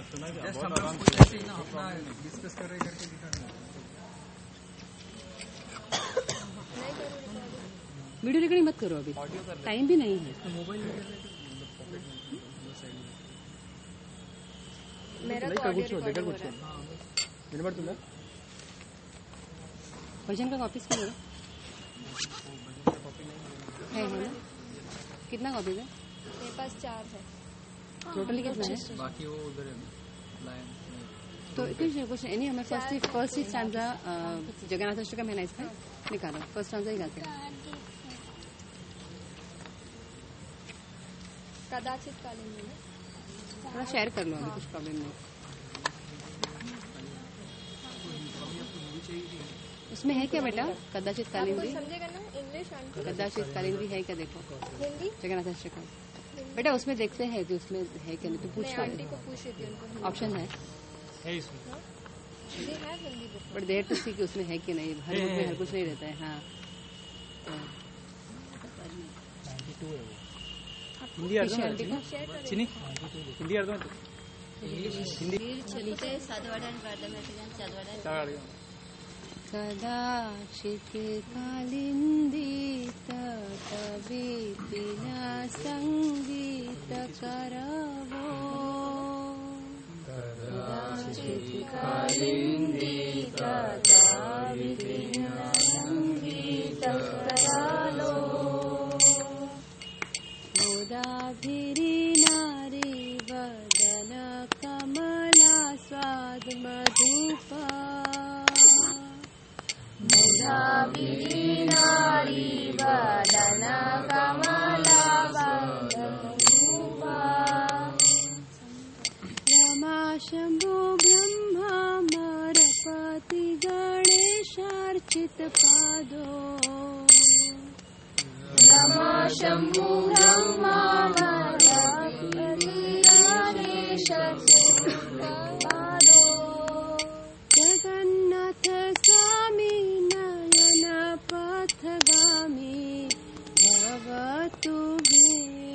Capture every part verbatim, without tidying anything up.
Discuss कर रहे करके दिखाना। वीडियो रिकॉर्डिंग मत करो अभी, टाइम भी नहीं है। मोबाइल मेरा तो ऑडियो रिकॉर्ड हो रहा है। वर्जन का कॉपीज क्यों है? है है ना? कितना कॉपीज है? मेरे पास चार है। टोटली कितना है? बाकी वो उधर है लाइन। तो कुछ कुछ नहीं, हमें फर्स्ट फर्स्ट ही स्टैंजा जगन्नाथ अष्टकम है ना, इसका निकालो। फर्स्ट स्टैंजा ही गाते हैं। कदाचित कालिंदी में थोड़ा शेयर कर लो, अभी कुछ प्रॉब्लम नहीं। उसमें है क्या बेटा? कदाचित कालिंदी समझेगा ना इंग्लिश? कदाचित कालिंदी है क्या? देखो हिंदी जगन्नाथ अष्टकम बेटा, उसमें देखते हैं कि उसमें है क्या नहीं, तो पूछ रहा आंटी को पूछ रही थी, उनको ऑप्शन है है इसमें। हिंदी है, Hindi book but there to see कि उसमें है कि नहीं। हर बुक में हर कुछ नहीं रहता है। हाँ हिंदी अर्थ में चिनी हिंदी अर्थ में हिंदी చదివితే చదవడానికి అర్థమైతే కానీ చదవడానికి कदाचित कालिंदी तविपिना संगीत करवो। कदाचित कालिंदी तविपिना संगीत करालो। गोदाभिरी नारी वदन कमला स्वाद मधुपा। गोदाभिरी नारी वदन कमला स्वाद मधुपा। रमा शंभो ब्रह्मा मरपति गणेशार्चित पादो। रमा शंभु ब्रह्मा मरपति गणेशार्चित पादो। जगन्नाथ स्वामी नयन पथगामी भवतु मे।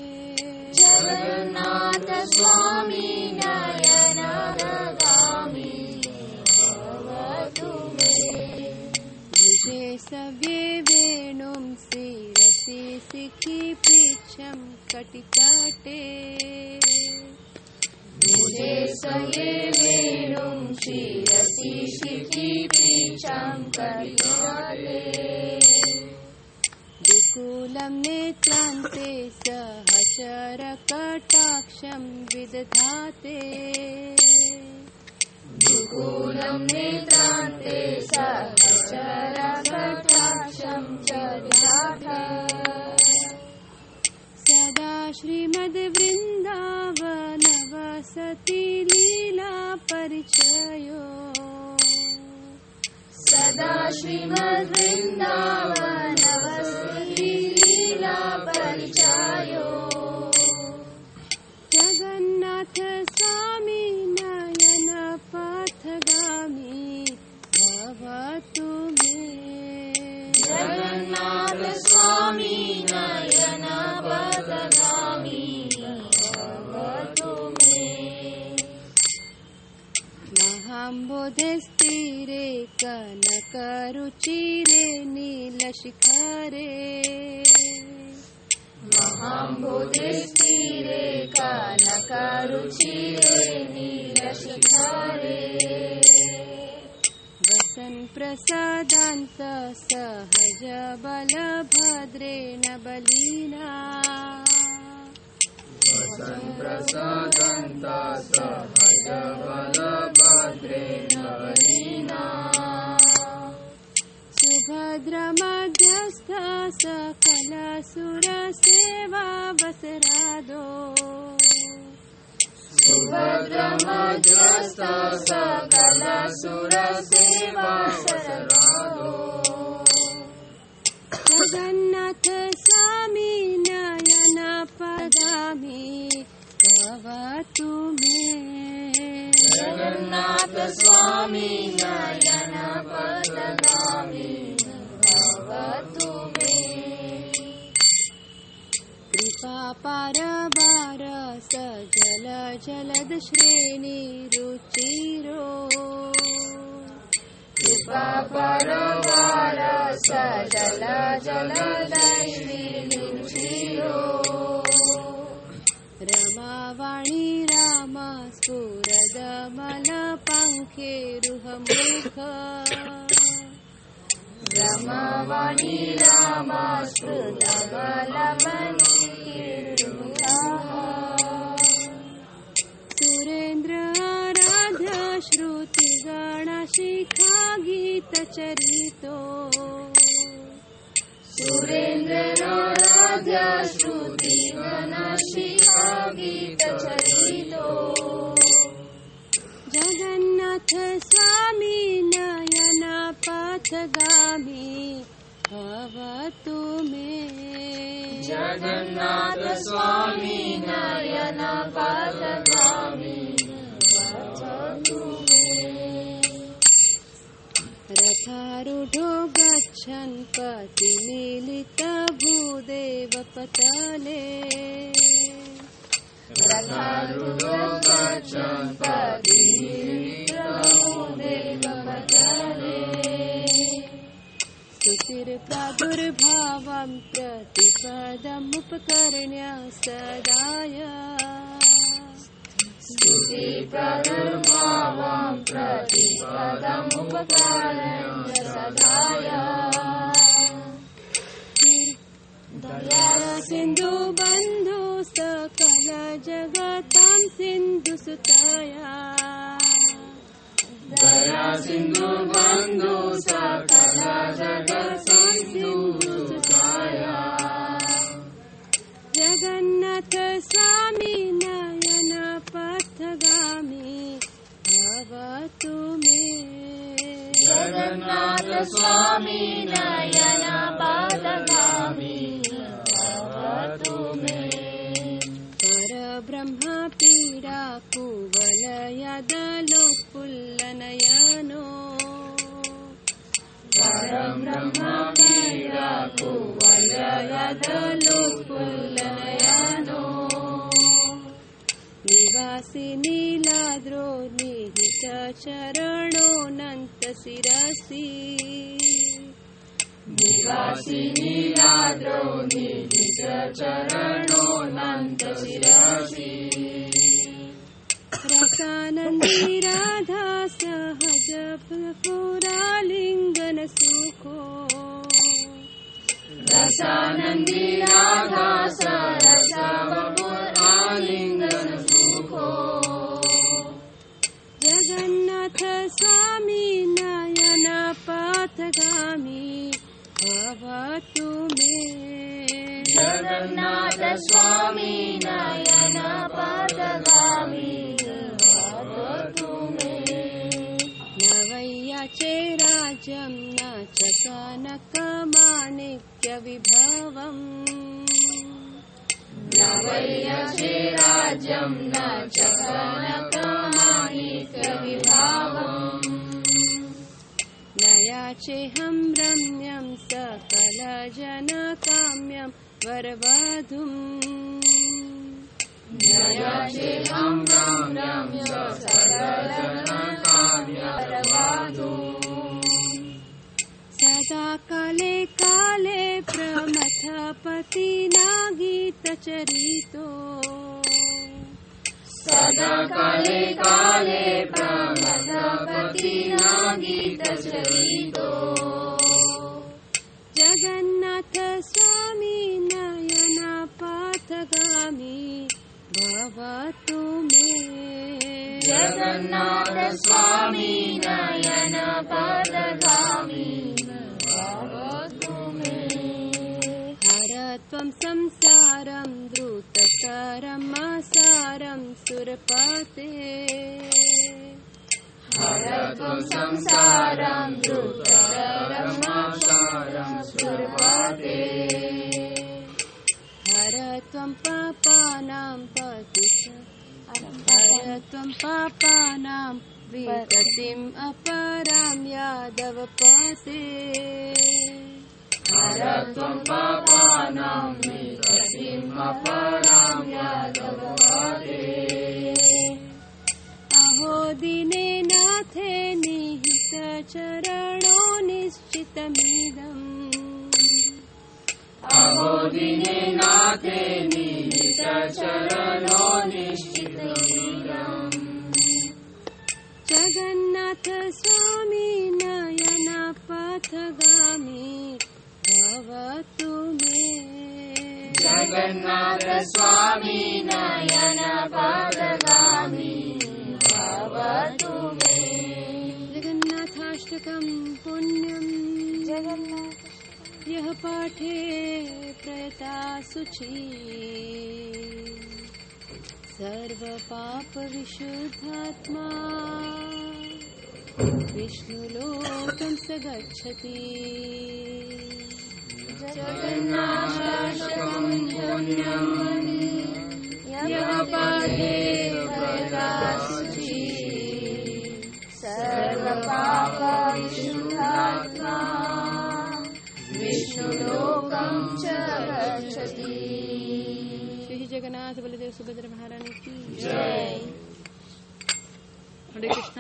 जगन्नाथ स्वामी नयन पथगामी भवतु मे। मुझे सव्ये वेणुं शिरसि शिखि पृच्छं कटितटे। मुझे सये वेणुं शिरसि शिखि पृच्छं कटितटे। दुकूलं नेत्रान्ते सहचर कटाक्षं विदधाते। दुकूलं नेत्रान्ते सहचर कटाक्षं च विदधाते। सदा श्रीमद्वृन्दावन वसति लीला परिचयो। सदा श्रीमद्वृन्दावन वसति लीला परिचयो। जगन्नाथ स्वामी नयन पथगामी भवतु मे। जगन्नाथ स्वामी नयन पथगामी भवतु मे। महाम्बोधस्थिरे कनकरुचिरे नीलशिखरे। महाम्बोधस्थिरे कनकरुचिरे नीलशिखरे। वसन् प्रसादान्त सहज बलभद्रेण बलिना। वसन् प्रसादान्त सहज बलभद्रेण बलिना। सुभद्र मध्यस्थ सकल सुर सेवा वसरादो। सुभद्र मध्यस्थ सकल सुर सेवा वसरादो। जगन्नाथ स्वामी नयन पथगामी भवतु मे। जगन्नाथ स्वामी नयन पथगामी भवतु मे। कृपा पार बार सजल जलद श्रेणी रुचिरो कृपा परवार सजल जलद श्रेणी रुचिरो रमावाणी राम स्फुरद मल पंखे रुहमुख रमावाणी राम स्फुरद मल पंखे रुहमुख सुरेन्द्र आराध्य श्रुति गण शिखा गीत चरितो सुरेन्द्र आराध्य श्रुति गण शिखा गीत चरितो जगन्नाथ स्वामी नयन पथगामी भवतु मे जगन्नाथ स्वामी नयन पथगामी भवतु मे रथारूढो गच्छन् पतिमीलित भूदेव पतले रथारूढो गच्छन् पतिमीलित भूदेव पतले स्तुतिर् प्रादुर्भावं प्रतिपदमुपकर्ण्य सदाय स्तुति प्रादुर्भावं प्रतिपदमुपकर्ण्य सदाय दया सिन्धु बन्धु सकल जगतां सिन्धु सुतया दया सिन्धु बन्धु सकल जगतां सिन्धु सुतया जगन्नाथ स्वामी नयन पथगामी भवतु मे जगन्नाथ स्वामी नयन पथगामी भवतु मे परब्रह्म पीडा कुवलयदलोत्फुल्लनयनो परब्रह्म पीडा कुवलयदलोत्फुल्लनयनो निवासी नीलाद्रो निहित चरणोऽनन्त शिरसि निवासी नीलाद्रो निहित चरणोऽनन्त शिरसि रसानन्दी राधा सहज पुरालिङ्गन सुखो रसानन्दी राधा सहज पुरालिङ्गन सुखो जगन्नाथ स्वामी नयन पथगामी भवतु मे जगन्नाथ स्वामी नयन पथगामी भवतु मे नवैयाचे राज्यं न च कनकमाणिक्यविभवम् नवैयाचे राज्यं न च कनकमाणिक्यविभवम् न याचेऽहं रम्यं सकलजनकाम्यं वरवधूम् न याचेऽहं रम्यं सकलजनकाम्यं वरवधूम् सदा काले काले प्रमथपतिना गीतचरितो सदा काले काले प्रमथपतिना गीतचरितो जगन्नाथ स्वामी नयन पथगामी भवतु मे जगन्नाथ स्वामी नयन पथगामी भवतु मे हर त्वं संसारं द्रुततरम् असारं सुरपते हर त्वं संसारं द्रुततरम् असारं सुरपते हर त्वं पापानां पतित हर त्वं पापानां विगतिम् अपरां यादवपते हरत्वं पापानां विपत्तिम् अपरां यादवते। अहो दिने नाथे निहित चरणो निश्चितमिदम्। अहो दिने नाथे निहित चरणो निश्चितमिदम्। जगन्नाथ स्वामी नयन पथगामी भवतु मे। जगन्नाथ स्वामी नयन पथगामी भवतु मे। जगन्नाथाष्टकम् पुण्यम् यः पाठे प्रयता शुचि। सर्वपाप विशुद्धात्मा विष्णुलोकं स गच्छति। जगन्नाथाष्टकम् पुण्यम् यः पाठे प्रयता शुचि। सर्वपाप विशुद्धात्मा विष्णुलोकं च गच्छति। श्री जगन्नाथ बलदेव सुभद्र महारानी की जय। हरे कृष्णा।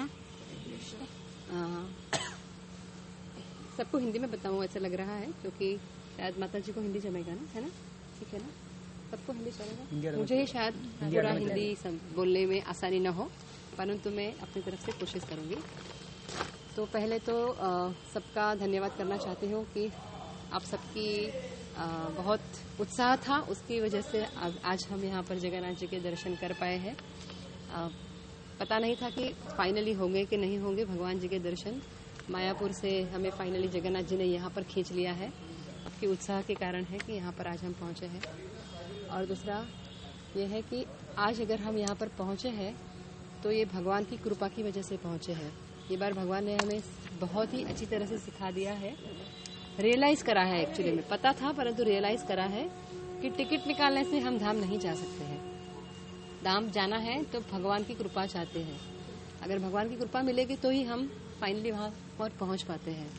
सबको हिंदी में बताऊं ऐसा लग रहा है, क्योंकि शायद माता जी को हिंदी जमेगा ना, है ना? ठीक है ना, सबको हिंदी चलेगा। मुझे शायद पूरा हिंदी बोलने में आसानी न हो, परंतु मैं अपनी तरफ से कोशिश करूंगी। तो पहले तो सबका धन्यवाद करना चाहती हूँ कि आप सबकी बहुत उत्साह था, उसकी वजह से आज हम यहाँ पर जगन्नाथ जी के दर्शन कर पाए हैं। पता नहीं था कि फाइनली होंगे कि नहीं होंगे भगवान जी के दर्शन। मायापुर से हमें फाइनली जगन्नाथ जी ने यहाँ पर खींच लिया है। आपके उत्साह के कारण है कि यहाँ पर आज हम पहुँचे हैं। और दूसरा ये है कि आज अगर हम यहाँ पर पहुँचे हैं तो ये भगवान की कृपा की वजह से पहुँचे हैं। ये बार भगवान ने हमें बहुत ही अच्छी तरह से सिखा दिया है, रियलाइज करा है। एक्चुअली में पता था, परंतु रियलाइज करा है कि टिकट निकालने से हम धाम नहीं जा सकते हैं। धाम जाना है तो भगवान की कृपा चाहते हैं। अगर भगवान की कृपा मिलेगी तो ही हम फाइनली वहाँ पर पहुँच पाते हैं।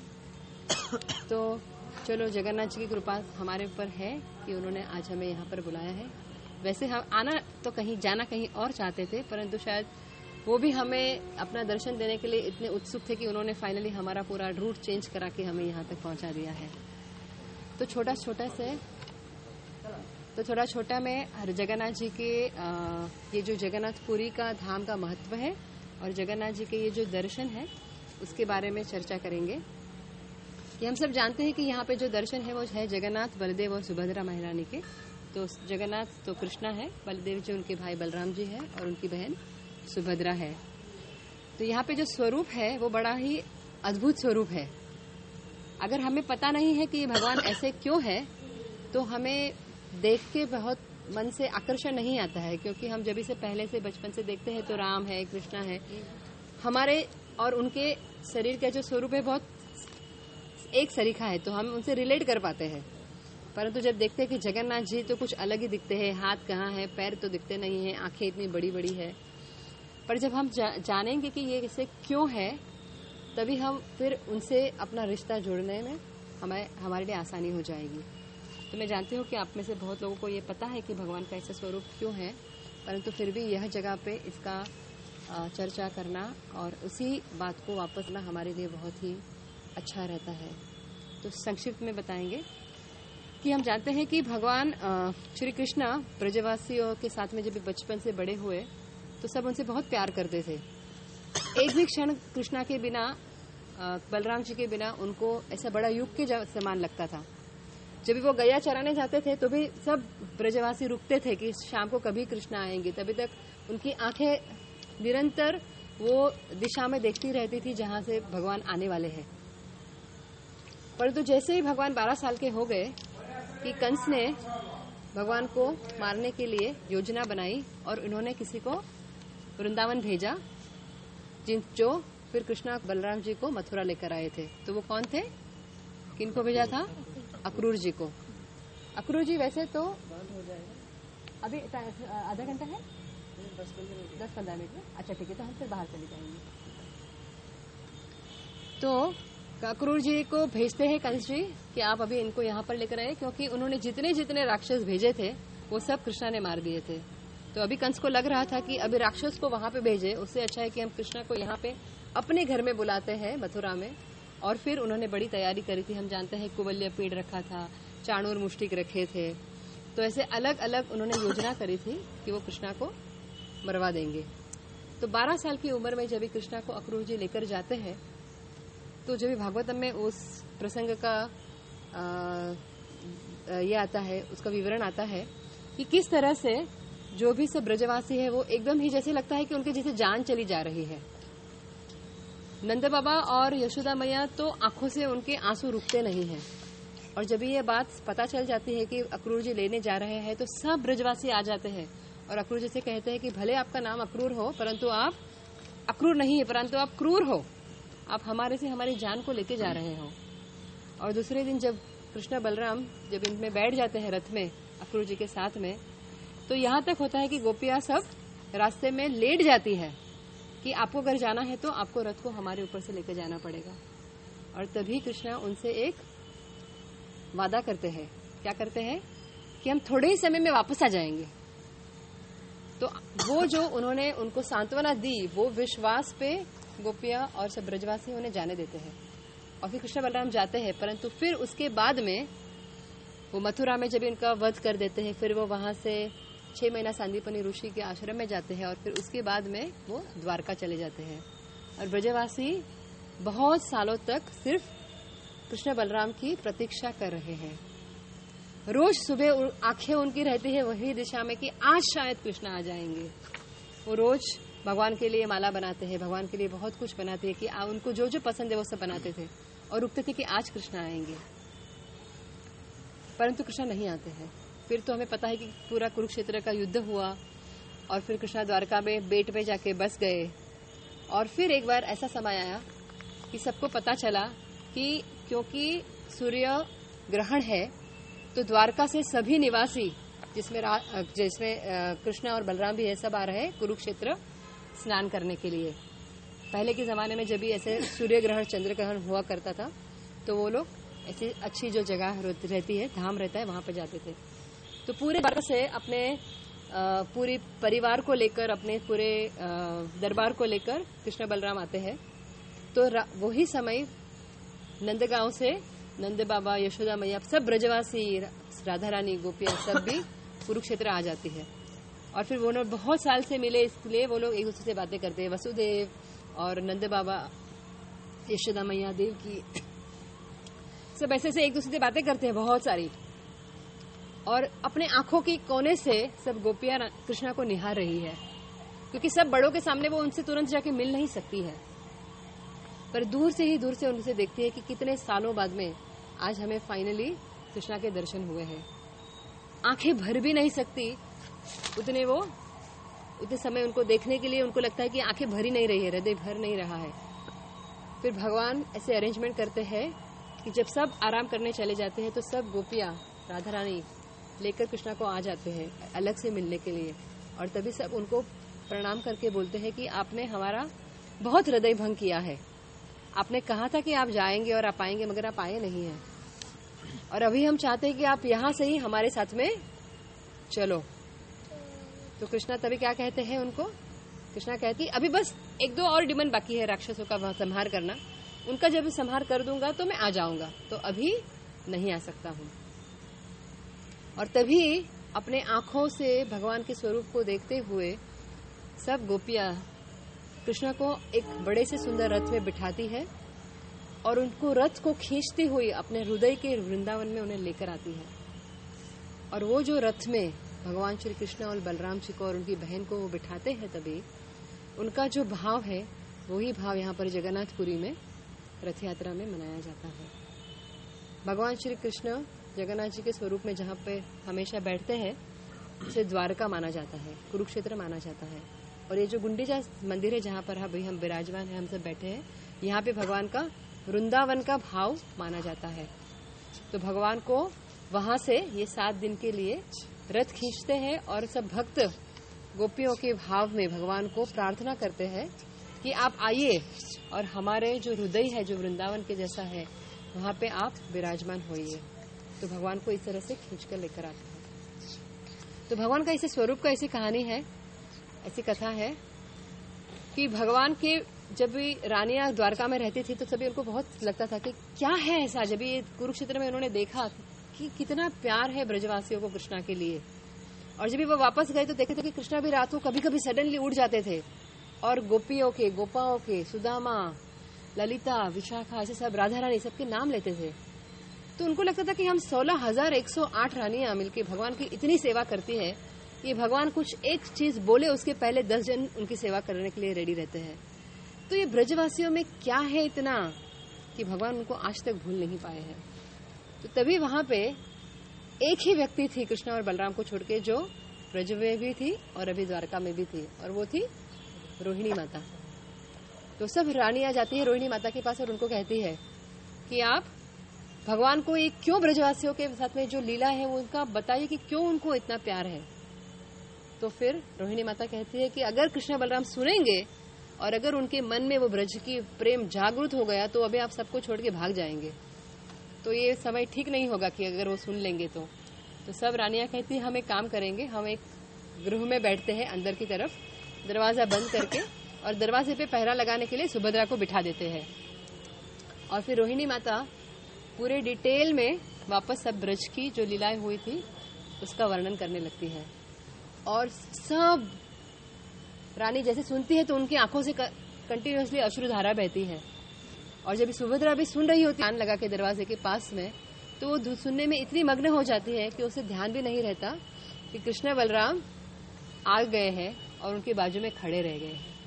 तो चलो, जगन्नाथ जी की कृपा हमारे ऊपर है कि उन्होंने आज हमें यहाँ पर बुलाया है। वैसे हम आना तो कहीं, जाना कहीं और चाहते थे, परंतु शायद वो भी हमें अपना दर्शन देने के लिए इतने उत्सुक थे कि उन्होंने फाइनली हमारा पूरा रूट चेंज करा के हमें यहाँ तक पहुँचा दिया है। तो छोटा छोटा से तो थोड़ा छोटा में जगन्नाथ जी के आ, ये जो जगन्नाथपुरी का धाम का महत्व है और जगन्नाथ जी के ये जो दर्शन है उसके बारे में चर्चा करेंगे। कि हम सब जानते हैं कि यहाँ पे जो दर्शन है वो है जगन्नाथ, बलदेव और सुभद्रा महारानी के। तो जगन्नाथ तो कृष्णा है, बलदेव जी उनके भाई बलराम जी है और उनकी बहन सुभद्रा है। तो यहाँ पे जो स्वरूप है वो बड़ा ही अद्भुत स्वरूप है। अगर हमें पता नहीं है कि ये भगवान ऐसे क्यों है तो हमें देख के बहुत मन से आकर्षण नहीं आता है, क्योंकि हम जब इसे पहले से बचपन से देखते हैं तो राम है, कृष्णा है, हमारे और उनके शरीर का जो स्वरूप है बहुत एक सरीखा है, तो हम उनसे रिलेट कर पाते हैं। परंतु जब देखते हैं कि जगन्नाथ जी तो कुछ अलग ही दिखते हैं, हाथ कहाँ है, पैर तो दिखते नहीं है, आंखें इतनी बड़ी बड़ी है, पर जब हम जा, जानेंगे कि ये इसे क्यों है तभी हम फिर उनसे अपना रिश्ता जोड़ने में हमें हमारे लिए आसानी हो जाएगी। तो मैं जानती हूँ कि आप में से बहुत लोगों को ये पता है कि भगवान का ऐसा स्वरूप क्यों है, परंतु फिर भी यह जगह पे इसका चर्चा करना और उसी बात को वापस लाना हमारे लिए बहुत ही अच्छा रहता है। तो संक्षिप्त में बताएंगे कि हम जानते हैं कि भगवान श्री कृष्णा ब्रजवासियों के साथ में जब बचपन से बड़े हुए तो सब उनसे बहुत प्यार करते थे। एक भी क्षण कृष्णा के बिना, बलराम जी के बिना उनको ऐसा बड़ा युग के समान लगता था। जब भी वो गया चराने जाते थे तो भी सब ब्रजवासी रुकते थे कि शाम को कभी कृष्णा आएंगे। तभी तक उनकी आंखें निरंतर वो दिशा में देखती रहती थी जहां से भगवान आने वाले हैं। परंतु जैसे ही भगवान बारह साल के हो गए कि कंस ने भगवान को मारने के लिए योजना बनाई और इन्होंने किसी को वृंदावन भेजा, जिन जो फिर कृष्णा बलराम जी को मथुरा लेकर आए थे। तो वो कौन थे, किनको भेजा था? अक्रूर जी को। अक्रूर जी वैसे तो अभी आधा घंटा है, दस पंद्रह मिनट में। अच्छा ठीक है, तो हम फिर बाहर चले जाएंगे। तो अक्रूर जी को भेजते हैं कंस जी कि आप अभी इनको यहाँ पर लेकर आए, क्योंकि उन्होंने जितने जितने राक्षस भेजे थे वो सब कृष्णा ने मार दिए थे। तो अभी कंस को लग रहा था कि अभी राक्षस को वहां पे भेजे, उससे अच्छा है कि हम कृष्णा को यहाँ पे अपने घर में बुलाते हैं मथुरा में। और फिर उन्होंने बड़ी तैयारी करी थी। हम जानते हैं कुवल्य पेड़ रखा था, चाणूर मुष्टिक रखे थे, तो ऐसे अलग अलग उन्होंने योजना करी थी कि वो कृष्णा को मरवा देंगे। तो बारह साल की उम्र में जब कृष्णा को अक्रूर जी लेकर जाते हैं, तो जब भागवतम में उस प्रसंग का आ, ये आता है, उसका विवरण आता है कि किस तरह से जो भी सब ब्रजवासी है वो एकदम ही जैसे लगता है कि उनके जैसे जान चली जा रही है। नंद बाबा और यशोदा मैया तो आंखों से उनके आंसू रुकते नहीं हैं। और जब ये बात पता चल जाती है कि अक्रूर जी लेने जा रहे हैं, तो सब ब्रजवासी आ जाते हैं और अक्रूर जी से कहते हैं कि भले आपका नाम अक्रूर हो, परंतु आप अक्रूर नहीं है, परंतु आप क्रूर हो, आप हमारे से हमारी जान को लेके जा रहे हो। और दूसरे दिन जब कृष्ण बलराम जब इनमें बैठ जाते हैं रथ में अक्रूर जी के साथ में, तो यहाँ तक होता है कि गोपियां सब रास्ते में लेट जाती है कि आपको अगर जाना है तो आपको रथ को हमारे ऊपर से लेकर जाना पड़ेगा। और तभी कृष्णा उनसे एक वादा करते हैं। क्या करते हैं? कि हम थोड़े ही समय में वापस आ जाएंगे। तो वो जो उन्होंने उनको सांत्वना दी, वो विश्वास पे गोपियां और सब ब्रजवासी उन्हें जाने देते हैं। और फिर कृष्ण बलराम जाते हैं, परंतु फिर उसके बाद में वो मथुरा में जब इनका वध कर देते हैं, फिर वो वहां से छह महीना सांदीपनी ऋषि के आश्रम में जाते हैं और फिर उसके बाद में वो द्वारका चले जाते हैं। और ब्रजवासी बहुत सालों तक सिर्फ कृष्ण बलराम की प्रतीक्षा कर रहे हैं। रोज सुबह आंखें उनकी रहती है वही दिशा में कि आज शायद कृष्ण आ जाएंगे। वो रोज भगवान के लिए माला बनाते हैं, भगवान के लिए बहुत कुछ बनाते हैं कि आ, उनको जो जो पसंद है वो सब बनाते थे और रुकते थे कि आज कृष्ण आएंगे, परंतु कृष्ण नहीं आते हैं। फिर तो हमें पता है कि पूरा कुरुक्षेत्र का युद्ध हुआ और फिर कृष्ण द्वारका में बेट पे जाके बस गए। और फिर एक बार ऐसा समय आया कि सबको पता चला कि क्योंकि सूर्य ग्रहण है, तो द्वारका से सभी निवासी, जिसमें जिसमें कृष्ण और बलराम भी है, सब आ रहे हैं कुरुक्षेत्र स्नान करने के लिए। पहले के जमाने में जब भी ऐसे सूर्य ग्रहण चंद्र ग्रहण हुआ करता था, तो वो लोग ऐसी अच्छी जो जगह रहती है, धाम रहता है, वहां पर जाते थे। तो पूरे द्वारका से अपने पूरी परिवार को लेकर, अपने पूरे दरबार को लेकर कृष्ण बलराम आते हैं। तो वही समय नंदगांव से नंद बाबा, यशोदा मैया, सब ब्रजवासी, राधा रानी, गोपियां सब भी कुरुक्षेत्र आ जाती है। और फिर वो लोग बहुत साल से मिले, इसलिए वो लोग एक दूसरे से बातें करते हैं। वसुदेव और नंद बाबा, यशोदा मैया, देव की, सब ऐसे से एक दूसरे से बातें करते हैं बहुत सारी। और अपने आंखों की कोने से सब गोपियां कृष्णा को निहार रही है, क्योंकि सब बड़ों के सामने वो उनसे तुरंत जाके मिल नहीं सकती है, पर दूर से ही दूर से उनसे देखती है कि कितने सालों बाद में आज हमें फाइनली कृष्णा के दर्शन हुए हैं। आंखें भर भी नहीं सकती, उतने वो उतने समय उनको देखने के लिए उनको लगता है कि आंखें भर ही नहीं रही है, हृदय भर नहीं रहा है। फिर भगवान ऐसे अरेंजमेंट करते हैं कि जब सब आराम करने चले जाते हैं, तो सब गोपियां, राधा रानी लेकर कृष्णा को आ जाते हैं अलग से मिलने के लिए। और तभी सब उनको प्रणाम करके बोलते हैं कि आपने हमारा बहुत हृदय भंग किया है। आपने कहा था कि आप जाएंगे और आप आएंगे, मगर आप आए नहीं हैं, और अभी हम चाहते हैं कि आप यहाँ से ही हमारे साथ में चलो। तो कृष्णा तभी क्या कहते हैं उनको? कृष्णा कहती अभी बस एक दो और डिमांड बाकी है राक्षसों का संहार करना, उनका जब संहार कर दूंगा तो मैं आ जाऊंगा, तो अभी नहीं आ सकता हूँ। और तभी अपने आंखों से भगवान के स्वरूप को देखते हुए सब गोपियां कृष्णा को एक बड़े से सुंदर रथ में बिठाती है और उनको रथ को खींचती हुई अपने हृदय के वृंदावन में उन्हें लेकर आती है। और वो जो रथ में भगवान श्री कृष्ण और बलराम जी को और उनकी बहन को वो बिठाते हैं, तभी उनका जो भाव है वही भाव यहाँ पर जगन्नाथपुरी में रथ यात्रा में मनाया जाता है। भगवान श्री कृष्ण जगन्नाथ जी के स्वरूप में जहाँ पे हमेशा बैठते हैं, उसे द्वारका माना जाता है, कुरुक्षेत्र माना जाता है। और ये जो गुंडीचा मंदिर है जहाँ पर अभी हम विराजमान हैं, हम सब बैठे हैं, यहाँ पे भगवान का वृंदावन का भाव माना जाता है। तो भगवान को वहां से ये सात दिन के लिए रथ खींचते हैं और सब भक्त गोपियों के भाव में भगवान को प्रार्थना करते हैं कि आप आइए और हमारे जो हृदय है जो वृंदावन के जैसा है वहाँ पे आप विराजमान होइए। तो भगवान को इस तरह से खींचकर लेकर आते हैं। तो भगवान का इसे स्वरूप का ऐसी कहानी है, ऐसी कथा है कि भगवान के जब भी रानियां द्वारका में रहती थी तो सभी उनको बहुत लगता था कि क्या है ऐसा। जब ये कुरुक्षेत्र में उन्होंने देखा कि कितना प्यार है ब्रजवासियों को कृष्णा के लिए, और जब भी वो वापस गए तो देखे थे कि कृष्णा भी रात को कभी कभी सडनली उड़ जाते थे और गोपियों के, गोपाओं के, सुदामा, ललिता, विशाखा, ऐसे सब, राधा रानी, सबके नाम लेते थे। तो उनको लगता था कि हम सोलह हजार एक सौ आठ रानियां मिलकर भगवान की इतनी सेवा करती है कि भगवान कुछ एक चीज बोले उसके पहले दस जन उनकी सेवा करने के लिए रेडी रहते हैं। तो ये ब्रजवासियों में क्या है इतना कि भगवान उनको आज तक भूल नहीं पाए हैं। तो तभी वहां पे एक ही व्यक्ति थी कृष्ण और बलराम को छोड़ के जो ब्रज में भी थी और अभी द्वारका में भी थी, और वो थी रोहिणी माता। तो सब रानियां जाती है रोहिणी माता के पास और उनको कहती है कि आप भगवान को एक क्यों ब्रजवासियों के साथ में जो लीला है वो उनका बताइए कि क्यों उनको इतना प्यार है। तो फिर रोहिणी माता कहती है कि अगर कृष्ण बलराम सुनेंगे और अगर उनके मन में वो ब्रज की प्रेम जागृत हो गया तो अभी आप सबको छोड़ के भाग जाएंगे। तो ये समय ठीक नहीं होगा कि अगर वो सुन लेंगे तो तो सब रानियां कहती है हम एक काम करेंगे, हम एक गृह में बैठते हैं अंदर की तरफ, दरवाजा बंद करके, और दरवाजे पे पहरा लगाने के लिए सुभद्रा को बिठा देते हैं। और फिर रोहिणी माता पूरे डिटेल में वापस सब ब्रज की जो लीलाएं हुई थी उसका वर्णन करने लगती है। और सब रानी जैसे सुनती है तो उनकी आंखों से कंटिन्यूअसली अश्रुधारा बहती है। और जब सुभद्रा भी सुन रही होती है कान लगा के दरवाजे के पास में, तो वो सुनने में इतनी मग्न हो जाती है कि उसे ध्यान भी नहीं रहता कि कृष्ण बलराम आ गए हैं और उनके बाजू में खड़े रह गए हैं।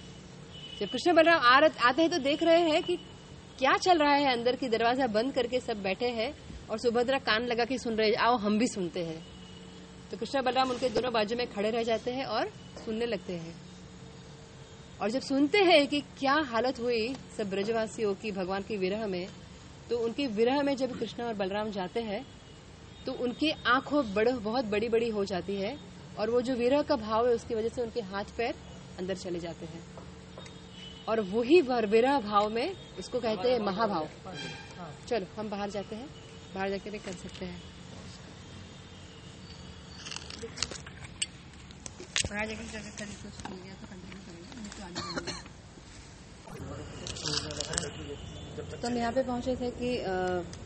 जब कृष्ण बलराम आते हैं तो देख रहे हैं कि क्या चल रहा है अंदर की, दरवाजा बंद करके सब बैठे हैं और सुभद्रा कान लगा के सुन रहे हैं, आओ हम भी सुनते हैं। तो कृष्ण बलराम उनके दोनों बाजू में खड़े रह जाते हैं और सुनने लगते हैं। और जब सुनते हैं कि क्या हालत हुई सब ब्रजवासियों की भगवान की विरह में, तो उनके विरह में जब कृष्ण और बलराम जाते हैं तो उनकी आंखों बड़ बहुत बड़ी बड़ी हो जाती है, और वो जो विरह का भाव है उसकी वजह से उनके हाथ पैर अंदर चले जाते हैं। और वही विरह भाव में उसको कहते हैं महाभाव। चलो हम बाहर जाते हैं, बाहर जाके भी कर सकते हैं। बाहर जाके तो कंटिन्यू करेंगे, नहीं तो आगे बढ़ेंगे। तो हम यहाँ पे पहुंचे थे कि आ,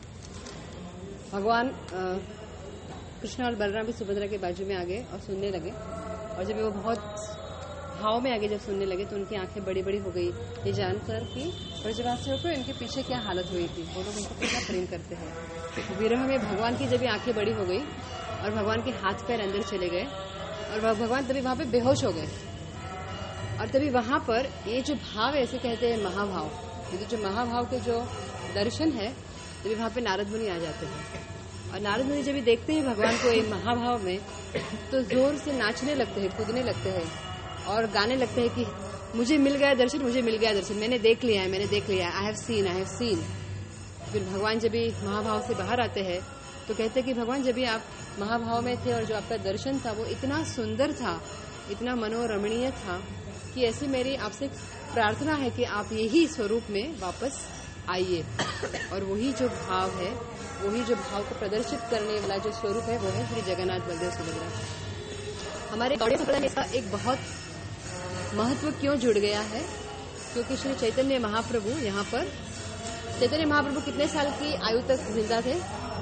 भगवान कृष्ण और बलराम भी सुभद्रा के बाजू में आ गए और सुनने लगे। और जब वो बहुत भाव में आगे जब सुनने लगे तो उनकी आंखें बड़ी बड़ी हो गई, ये जानकर कि ब्रजवासियों को इनके पीछे क्या हालत हुई थी, वो लोग इनको कितना प्रेम करते हैं। विरह में भगवान की जब आंखें बड़ी हो गई और भगवान के हाथ पैर अंदर चले गए और भगवान तभी वहां पे बेहोश हो गए। और तभी वहां पर ये जो भाव है इसे कहते हैं महाभाव। ये जो महाभाव के जो दर्शन है तभी वहां पे नारद मुनि आ जाते हैं। और नारद मुनि जब भी देखते हैं भगवान को एक महाभाव में तो जोर से नाचने लगते हैं, कूदने लगते हैं और गाने लगते हैं कि मुझे मिल गया दर्शन, मुझे मिल गया दर्शन, मैंने देख लिया है, मैंने देख लिया है, I have seen, I have seen. फिर भगवान जब भी महाभाव से बाहर आते हैं तो कहते हैं कि भगवान जब भी आप महाभाव में थे और जो आपका दर्शन था वो इतना सुंदर था, इतना मनोरमणीय था कि ऐसी मेरी आपसे प्रार्थना है कि आप यही स्वरूप में वापस आइए। और वही जो भाव है, वही जो भाव को प्रदर्शित करने वाला जो स्वरूप है वो है श्री जगन्नाथ बलदेव सुभद्रा। हमारे गौड़ीय संप्रदाय में इसका एक बहुत महत्व क्यों जुड़ गया है, क्योंकि श्री चैतन्य महाप्रभु यहाँ पर, चैतन्य महाप्रभु कितने साल की आयु तक जिंदा थे?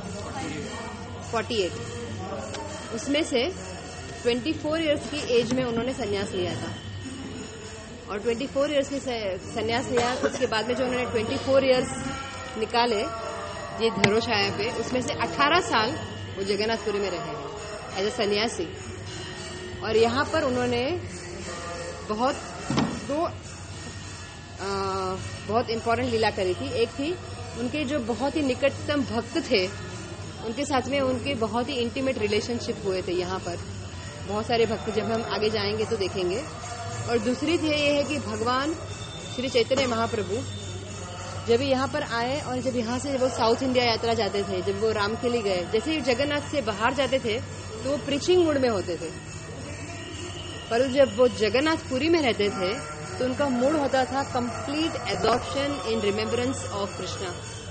अड़तालीस। उसमें से चौबीस इयर्स की एज में उन्होंने संन्यास लिया था। और चौबीस इयर्स की संन्यास लिया, उसके बाद में जो उन्होंने चौबीस इयर्स निकाले ये धर्मशाला पे, उसमें से अठारह साल वो जगन्नाथपुरी में रहे हैं एज ए सन्यासी। और यहाँ पर उन्होंने बहुत दो आ, बहुत इम्पोर्टेंट लीला करी थी। एक थी उनके जो बहुत ही निकटतम भक्त थे उनके साथ में उनके बहुत ही इंटीमेट रिलेशनशिप हुए थे यहाँ पर बहुत सारे भक्त, जब हम आगे जाएंगे तो देखेंगे। और दूसरी थी ये है कि भगवान श्री चैतन्य महाप्रभु जब यहाँ पर आए और जब यहाँ से वो साउथ इंडिया यात्रा जाते थे, जब वो राम के लिए गए, जैसे ही जगन्नाथ से बाहर जाते थे तो वो प्रीचिंग मूड में होते थे। पर जब वो जगन्नाथपुरी में रहते थे तो उनका मूड होता था complete absorption in remembrance of Krishna.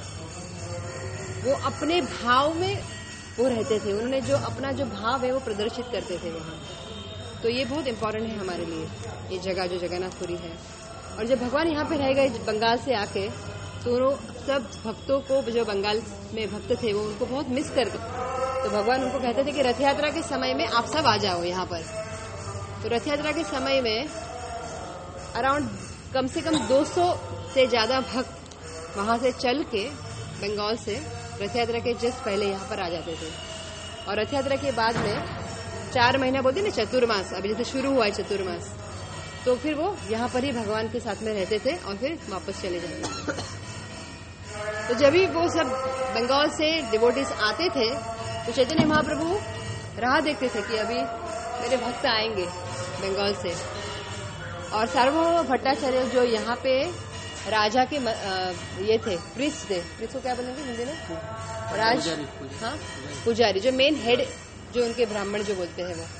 वो अपने भाव में वो रहते थे, उन्होंने जो अपना जो भाव है वो प्रदर्शित करते थे वहाँ। तो ये बहुत इम्पोर्टेंट है हमारे लिए, ये जगह जो जगन्नाथपुरी है। और जब भगवान यहाँ पे रह गए बंगाल से आके, तो सब भक्तों को जो बंगाल में भक्त थे वो उनको बहुत मिस करते। तो भगवान उनको कहते थे कि रथ यात्रा के समय में आप सब आ जाओ यहाँ पर। तो रथ यात्रा के समय में अराउंड कम से कम दो सौ से ज्यादा भक्त वहां से चल के बंगाल से रथ यात्रा के जस्ट पहले यहाँ पर आ जाते थे। और रथ यात्रा के बाद में चार महीना बोलते ना चतुर्मास, अभी जैसे शुरू हुआ है चतुर्मास, तो फिर वो यहाँ पर ही भगवान के साथ में रहते थे और फिर वापस चले जाते थे। तो जब भी वो सब बंगाल से डिवोटीज आते थे तो चैतन्य महाप्रभु राह देखते थे कि अभी मेरे भक्त आएंगे बंगाल से। और सार्वभौम भट्टाचार्य जो यहाँ पे राजा के ये थे, प्रिस्ट थे, प्रिस्ट को क्या बोलेंगे हिंदी में, राज, हाँ पुजारी, जो मेन हेड जो उनके ब्राह्मण जो बोलते हैं वो।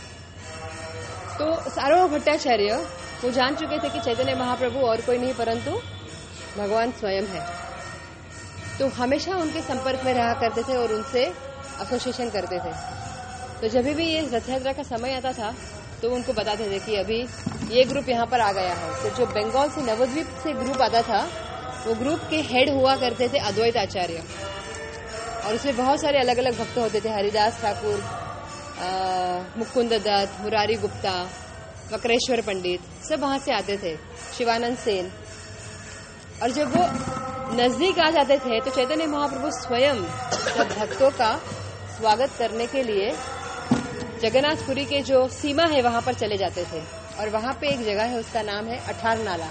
तो सार्वभौम भट्टाचार्य वो जान चुके थे कि चैतन्य महाप्रभु और कोई नहीं परंतु भगवान स्वयं है। तो हमेशा उनके संपर्क में रहा करते थे और उनसे एसोसिएशन करते थे। तो जब भी ये रथ यात्रा का समय आता था तो उनको बताते थे कि अभी ये ग्रुप यहाँ पर आ गया है। तो जो बंगाल से नवद्वीप से ग्रुप आता था वो ग्रुप के हेड हुआ करते थे अद्वैत आचार्य, और उसमें बहुत सारे अलग अलग भक्त होते थे, हरिदास ठाकुर, मुकुंद दत्त, मुरारी गुप्ता, वक्रेश्वर पंडित, सब वहां से आते थे, शिवानंद सेन। और जब वो नजदीक आ जाते थे तो चैतन्य महाप्रभु स्वयं सब भक्तों का स्वागत करने के लिए जगन्नाथपुरी के जो सीमा है वहां पर चले जाते थे। और वहां पे एक जगह है, उसका नाम है अठार नाला।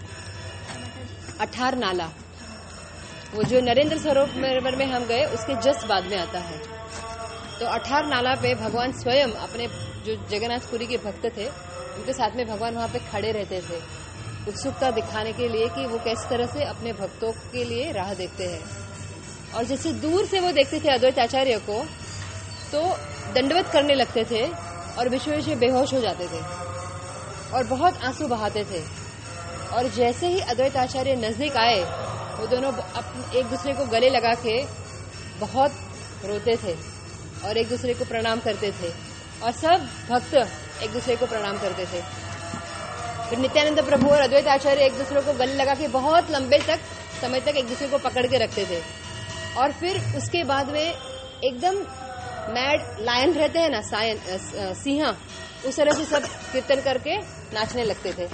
अठार नाला वो जो नरेंद्र सरोवर में हम गए उसके जस्ट बाद में आता है। तो अठार नाला पे भगवान स्वयं अपने जो जगन्नाथपुरी के भक्त थे उनके साथ में भगवान वहां पे खड़े रहते थे, उत्सुकता दिखाने के लिए कि वो किस तरह से अपने भक्तों के लिए राह देखते हैं। और जैसे दूर से वो देखते थे अद्वैत आचार्य को तो दंडवत करने लगते थे और बीच में बेहोश हो जाते थे और बहुत आंसू बहाते थे। और जैसे ही अद्वैत आचार्य नजदीक आए वो दोनों एक दूसरे को गले लगा के बहुत रोते थे और एक दूसरे को प्रणाम करते थे, और सब भक्त एक दूसरे को प्रणाम करते थे। फिर नित्यानंद प्रभु और अद्वैत आचार्य एक दूसरे को गले लगा के बहुत लंबे तक समय तक एक दूसरे को पकड़ के रखते थे। और फिर उसके बाद में एकदम मैड लायन रहते हैं ना, सायन सिंह, उस तरह से सब कीर्तन करके नाचने लगते थे।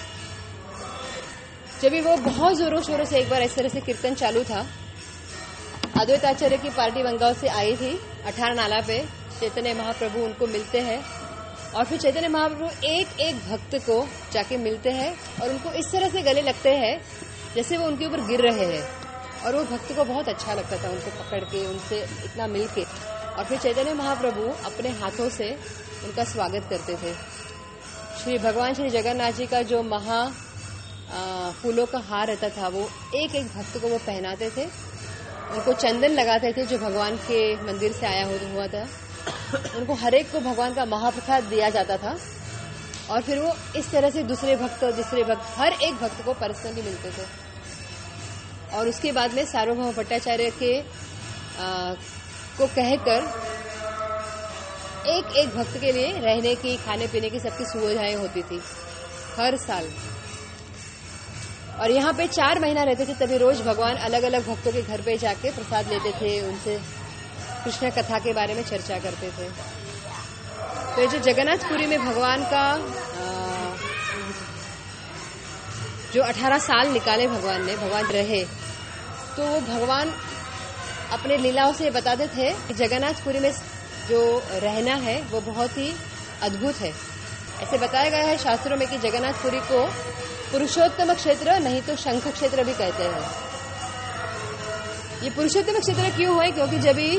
जब भी वो बहुत जोरों शोरों से एक बार इस तरह से कीर्तन चालू था, अद्वैत आचार्य की पार्टी बंगाल से आई थी अठार नाला पे, चैतन्य महाप्रभु उनको मिलते हैं और फिर चैतन्य महाप्रभु एक एक भक्त को जाके मिलते हैं और उनको इस तरह से गले लगते हैं जैसे वो उनके ऊपर गिर रहे हैं। और वो भक्त को बहुत अच्छा लगता था उनको पकड़ के, उनसे इतना मिल के। और फिर चैतन्य महाप्रभु अपने हाथों से उनका स्वागत करते थे। श्री भगवान श्री जगन्नाथ जी का जो महा फूलों का हार रहता था वो एक एक भक्त को वो पहनाते थे, उनको चंदन लगाते थे जो भगवान के मंदिर से आया हुआ था, उनको हर एक को भगवान का महाप्रसाद दिया जाता था। और फिर वो इस तरह से दूसरे भक्त और दूसरे भक्त हर एक भक्त को पर्सनली मिलते थे। और उसके बाद में सार्वभौम भट्टाचार्य के आ, को कहकर एक एक भक्त के लिए रहने की, खाने पीने की सबकी सुविधाएं होती थी हर साल। और यहाँ पे चार महीना रहते थे, तभी रोज भगवान अलग अलग भक्तों के घर पे जाके प्रसाद लेते थे, उनसे कृष्ण कथा के बारे में चर्चा करते थे। तो ये जो जगन्नाथपुरी में भगवान का आ, जो अठारह साल निकाले भगवान ने, भगवान रहे, तो वो भगवान अपने लीलाओं से बताते थे कि जगन्नाथपुरी में जो रहना है वो बहुत ही अद्भुत है। ऐसे बताया गया है शास्त्रों में कि जगन्नाथपुरी को पुरुषोत्तम क्षेत्र नहीं तो शंख क्षेत्र भी कहते हैं। ये पुरुषोत्तम क्षेत्र क्यों है? क्योंकि जब भी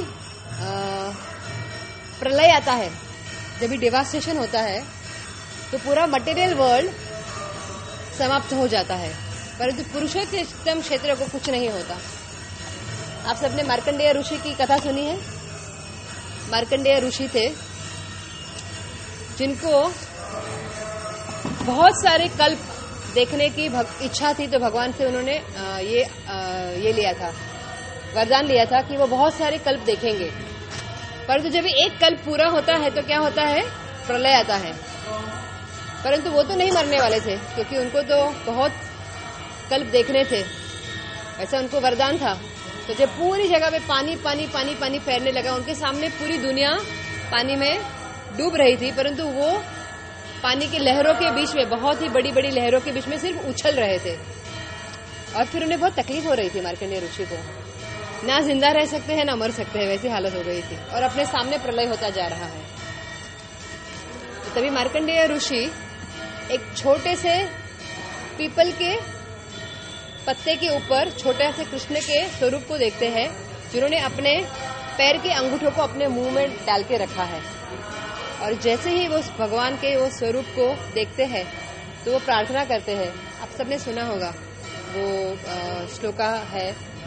प्रलय आता है, जब भी डेवास्टेशन होता है तो पूरा मटेरियल वर्ल्ड समाप्त हो जाता है, परंतु पुरुषोत्तम क्षेत्र को कुछ नहीं होता। आप सबने मार्कंडेय ऋषि की कथा सुनी है? मार्कंडेय ऋषि थे जिनको बहुत सारे कल्प देखने की इच्छा थी, तो भगवान से उन्होंने आ, ये आ, ये लिया था, वरदान लिया था कि वो बहुत सारे कल्प देखेंगे। परंतु जब एक कल्प पूरा होता है तो क्या होता है, प्रलय आता है। परंतु वो तो नहीं मरने वाले थे, क्योंकि उनको तो बहुत कल्प देखने थे, ऐसा उनको वरदान था। तो जब पूरी जगह पे पानी पानी पानी पानी फैलने लगा, उनके सामने पूरी दुनिया पानी में डूब रही थी, परंतु वो पानी की लहरों के बीच में, बहुत ही बड़ी बड़ी लहरों के बीच में सिर्फ उछल रहे थे। और फिर उन्हें बहुत तकलीफ हो रही थी मार्कंडेय ऋषि को, ना जिंदा रह सकते हैं ना मर सकते हैं, वैसी हालत हो गई थी, और अपने सामने प्रलय होता जा रहा है। तो तभी मार्कंडेय ऋषि एक छोटे से पीपल के पत्ते के ऊपर छोटे से कृष्ण के स्वरूप को देखते हैं, जिन्होंने अपने पैर के अंगूठों को अपने मुंह में डाल के रखा है। और जैसे ही वो भगवान के वो स्वरूप को देखते हैं तो वो प्रार्थना करते हैं। आप सबने सुना होगा वो श्लोका है,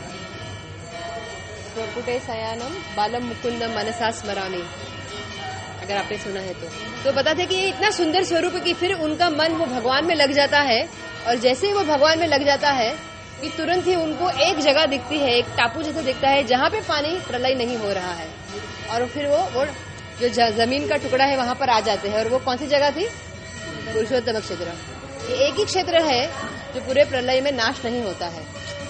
स्वकुटे सयानम बालम मुकुंदम मनसा स्मरामि, अगर आपने सुना है तो तो बताते कि ये इतना सुंदर स्वरूप है कि फिर उनका मन वो भगवान में लग जाता है। और जैसे ही वो भगवान में लग जाता है कि तुरंत ही उनको एक जगह दिखती है, एक टापू जैसे दिखता है, जहाँ पे पानी प्रलय नहीं हो रहा है। और फिर वो वो जो जमीन का टुकड़ा है वहां पर आ जाते हैं। और वो कौन सी जगह थी, पुरुषोत्तम क्षेत्र। ये एक ही क्षेत्र है जो पूरे प्रलय में नाश नहीं होता है।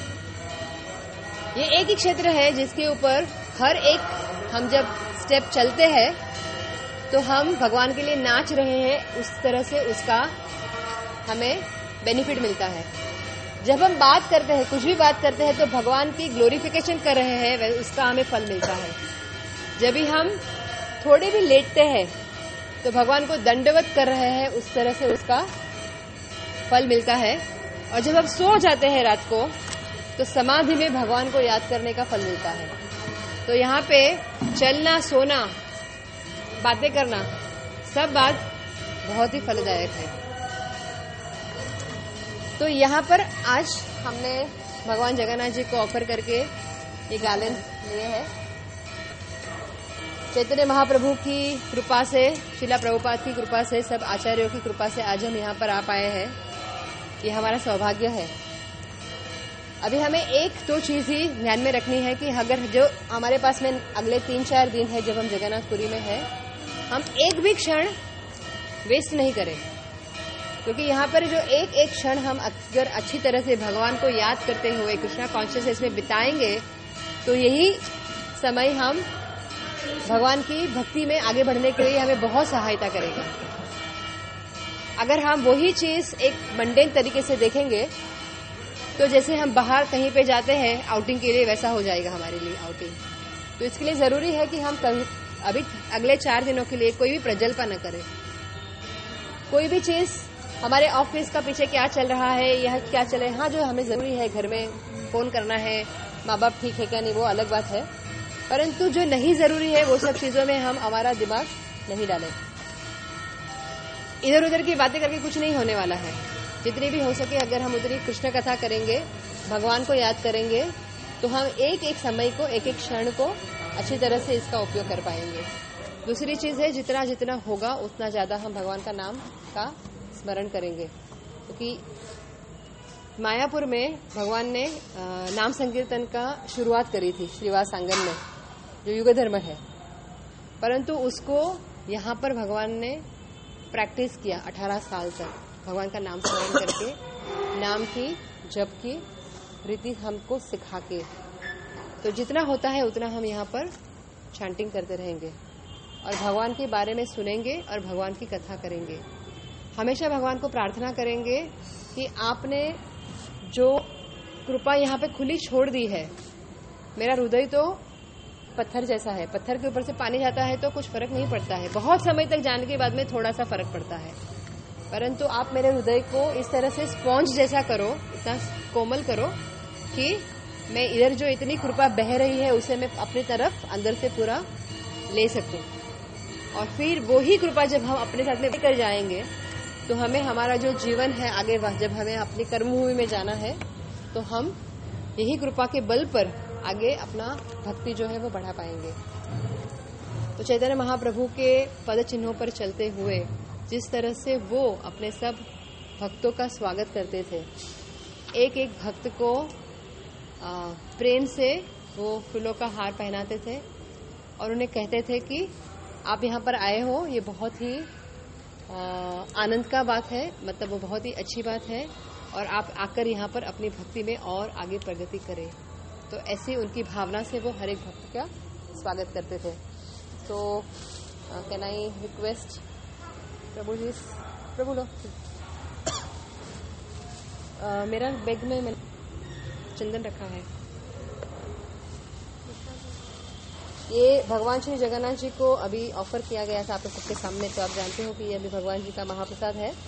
ये एक ही क्षेत्र है जिसके ऊपर हर एक हम जब स्टेप चलते हैं तो हम भगवान के लिए नाच रहे हैं, उस तरह से उसका हमें बेनिफिट मिलता है। जब हम बात करते हैं, कुछ भी बात करते हैं, तो भगवान की ग्लोरिफिकेशन कर रहे हैं, उसका हमें फल मिलता है। जब भी हम थोड़े भी लेटते हैं तो भगवान को दंडवत कर रहे हैं, उस तरह से उसका फल मिलता है। और जब हम सो जाते हैं रात को तो समाधि में भगवान को याद करने का फल मिलता है। तो यहाँ पे चलना, सोना, बातें करना, सब बात बहुत ही फलदायक है। तो यहाँ पर आज हमने भगवान जगन्नाथ जी को ऑफर करके ये गार्लैंड लिए हैं। चैतन्य महाप्रभु की कृपा से, शिला प्रभुपाद की कृपा से, सब आचार्यों की कृपा से आज हम यहाँ पर आ पाए हैं। ये हमारा सौभाग्य है। अभी हमें एक दो चीज ही ध्यान में रखनी है कि अगर जो हमारे पास में अगले तीन चार दिन है जब हम जगन्नाथपुरी में है, हम एक भी क्षण वेस्ट नहीं करें, क्योंकि यहाँ पर जो एक एक क्षण हम अगर अच्छी तरह से भगवान को याद करते हुए कृष्णा कॉन्शियसनेस में बिताएंगे तो यही समय हम भगवान की भक्ति में आगे बढ़ने के लिए हमें बहुत सहायता करेगा। अगर हम वही चीज एक मंडेन तरीके से देखेंगे तो जैसे हम बाहर कहीं पे जाते हैं आउटिंग के लिए, वैसा हो जाएगा हमारे लिए आउटिंग। तो इसके लिए जरूरी है कि हम कभी अभी अगले चार दिनों के लिए कोई भी प्रजल्पा न करें। कोई भी चीज हमारे ऑफिस का पीछे क्या चल रहा है, यह क्या चले, हाँ जो हमें जरूरी है, घर में फोन करना है, माँ बाप ठीक है क्या नहीं, वो अलग बात है। परंतु जो नहीं जरूरी है वो सब चीजों में हम हमारा दिमाग नहीं डालें। इधर उधर की बातें करके कुछ नहीं होने वाला है। जितनी भी हो सके अगर हम उतनी कृष्ण कथा करेंगे, भगवान को याद करेंगे, तो हम एक एक समय को, एक एक क्षण को अच्छी तरह से इसका उपयोग कर पाएंगे। दूसरी चीज है, जितना जितना होगा उतना ज्यादा हम भगवान का नाम का स्मरण करेंगे, क्योंकि तो मायापुर में भगवान ने नाम संकीर्तन का शुरुआत करी थी श्रीवास आंगन में, जो युग धर्म है। परंतु उसको यहाँ पर भगवान ने प्रैक्टिस किया अठारह साल तक, भगवान का नाम स्मरण करके, नाम की जप की रीति हमको सिखा के। तो जितना होता है उतना हम यहाँ पर चैंटिंग करते रहेंगे और भगवान के बारे में सुनेंगे और भगवान की कथा करेंगे। हमेशा भगवान को प्रार्थना करेंगे कि आपने जो कृपा यहाँ पे खुली छोड़ दी है, मेरा हृदय तो पत्थर जैसा है, पत्थर के ऊपर से पानी जाता है तो कुछ फर्क नहीं पड़ता है, बहुत समय तक जाने के बाद में थोड़ा सा फर्क पड़ता है, परंतु आप मेरे हृदय को इस तरह से स्पॉन्ज जैसा करो, इतना कोमल करो कि मैं इधर जो इतनी कृपा बह रही है उसे मैं अपनी तरफ अंदर से पूरा ले सकूं। और फिर वो ही कृपा जब हम अपने साथ में लेकर जाएंगे तो हमें हमारा जो जीवन है आगे, जब हमें अपनी कर्मभूमि में जाना है तो हम यही कृपा के बल पर आगे अपना भक्ति जो है वो बढ़ा पाएंगे। तो चैतन्य महाप्रभु के पद चिन्हों पर चलते हुए जिस तरह से वो अपने सब भक्तों का स्वागत करते थे। एक एक भक्त को आ, प्रेम से वो फूलों का हार पहनाते थे और उन्हें कहते थे कि आप यहाँ पर आए हो, ये बहुत ही आ, आनंद का बात है, मतलब वो बहुत ही अच्छी बात है और आप आकर यहाँ पर अपनी भक्ति में और आगे प्रगति करें। तो ऐसे उनकी भावना से वो हर एक भक्त का स्वागत करते थे। तो कैन आई रिक्वेस्ट प्रभु जी, प्रभु लो uh, मेरा बैग में मैंने चंदन रखा है। ये भगवान श्री जगन्नाथ जी को अभी ऑफर किया गया था आप लोग सबके सामने, तो आप जानते हो कि ये अभी भगवान जी का महाप्रसाद है।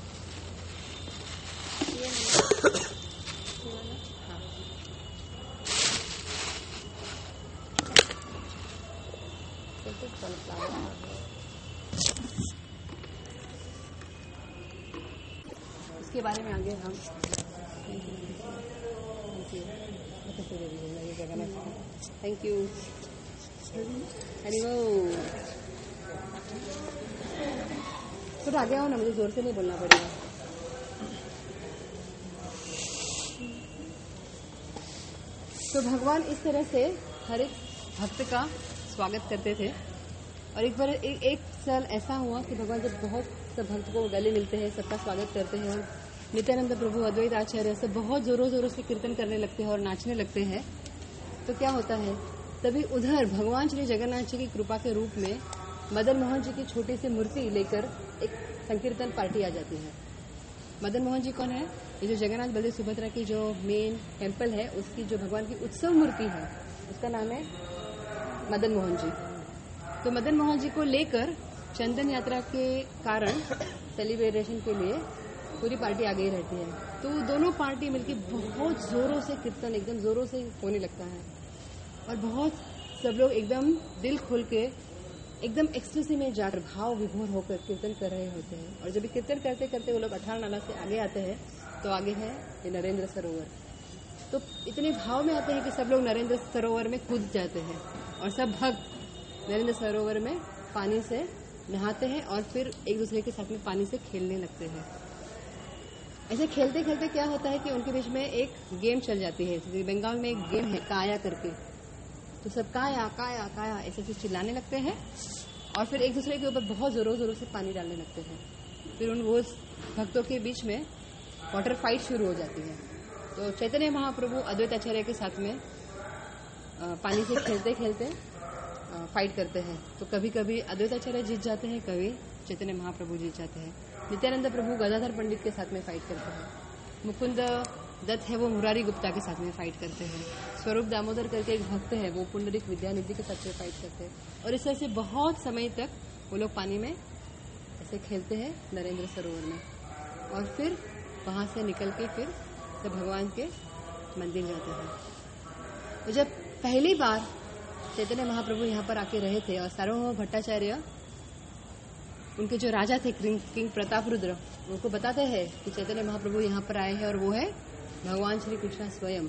इसके बारे में आगे हम थैंक यू। हरी वो थोड़ा आगे आओ ना, मुझे जोर से नहीं बोलना पड़ेगा। तो भगवान इस तरह से हर एक भक्त का स्वागत करते थे। और एक बार एक, एक साल ऐसा हुआ कि भगवान जब बहुत सब भक्त को गले मिलते हैं, सबका स्वागत करते हैं और नित्यानंद प्रभु अद्वैत आचार्य सब बहुत जोरों जोरों से कीर्तन करने लगते हैं और नाचने लगते हैं, तो क्या होता है, तभी उधर भगवान श्री जगन्नाथ जी की कृपा के रूप में मदन मोहन जी की छोटी सी मूर्ति लेकर एक संकीर्तन पार्टी आ जाती है। मदन मोहन जी कौन है? ये जो जगन्नाथ बलदेव सुभद्रा की जो मेन टेम्पल है, उसकी जो भगवान की उत्सव मूर्ति है, उसका नाम है मदन मोहन जी। तो मदन मोहन जी को लेकर चंदन यात्रा के कारण सेलिब्रेशन के लिए पूरी पार्टी आ गई रहती है। तो दोनों पार्टी मिलकर बहुत जोरों से कीर्तन एकदम जोरों से होने लगता है और बहुत सब लोग एकदम दिल खोल के एकदम एक्सटेसी में जाकर भाव विभोर होकर कीर्तन कर रहे होते हैं। और जब कीर्तन करते करते वो लोग अठारह नाला से आगे आते हैं, तो आगे है ये नरेंद्र सरोवर। तो इतने भाव में आते हैं कि सब लोग नरेंद्र सरोवर में कूद जाते हैं और सब भक्त नरेंद्र सरोवर में पानी से नहाते हैं और फिर एक दूसरे के साथ में पानी से खेलने लगते हैं। ऐसे खेलते खेलते क्या होता है कि उनके बीच में एक गेम चल जाती है। बंगाल में एक गेम है काया करके, तो सब काया काया काया ऐसे ऐसे चिल्लाने लगते हैं और फिर एक दूसरे के ऊपर बहुत जोरों जोरों से पानी डालने लगते हैं। फिर उन वो भक्तों के बीच में वाटर फाइट शुरू हो जाती है। तो चैतन्य महाप्रभु अद्वैत आचार्य के साथ में पानी से खेलते खेलते फाइट करते हैं। तो कभी कभी अद्वैत आचार्य जीत जाते हैं, कभी चैतन्य महाप्रभु जीत जाते हैं। नित्यानंद प्रभु गदाधर पंडित के साथ में फाइट करते हैं। मुकुंद दत्त है वो मुरारी गुप्ता के साथ में फाइट करते हैं। स्वरूप दामोदर करके एक भक्त है वो पुंडरिक विद्यानिधि के साथ में फाइट करते हैं। और इस तरह से बहुत समय तक वो लोग पानी में ऐसे खेलते हैं नरेंद्र सरोवर में। और फिर वहां से निकल के फिर सब भगवान के मंदिर जाते हैं। तो जब पहली बार चैतन्य महाप्रभु यहाँ पर आके रहे थे और सार्वभौम भट्टाचार्य उनके जो राजा थे किंग प्रताप रुद्र, उनको बताते हैं कि चैतन्य महाप्रभु यहाँ पर आए हैं और वो है भगवान श्री कृष्ण स्वयं।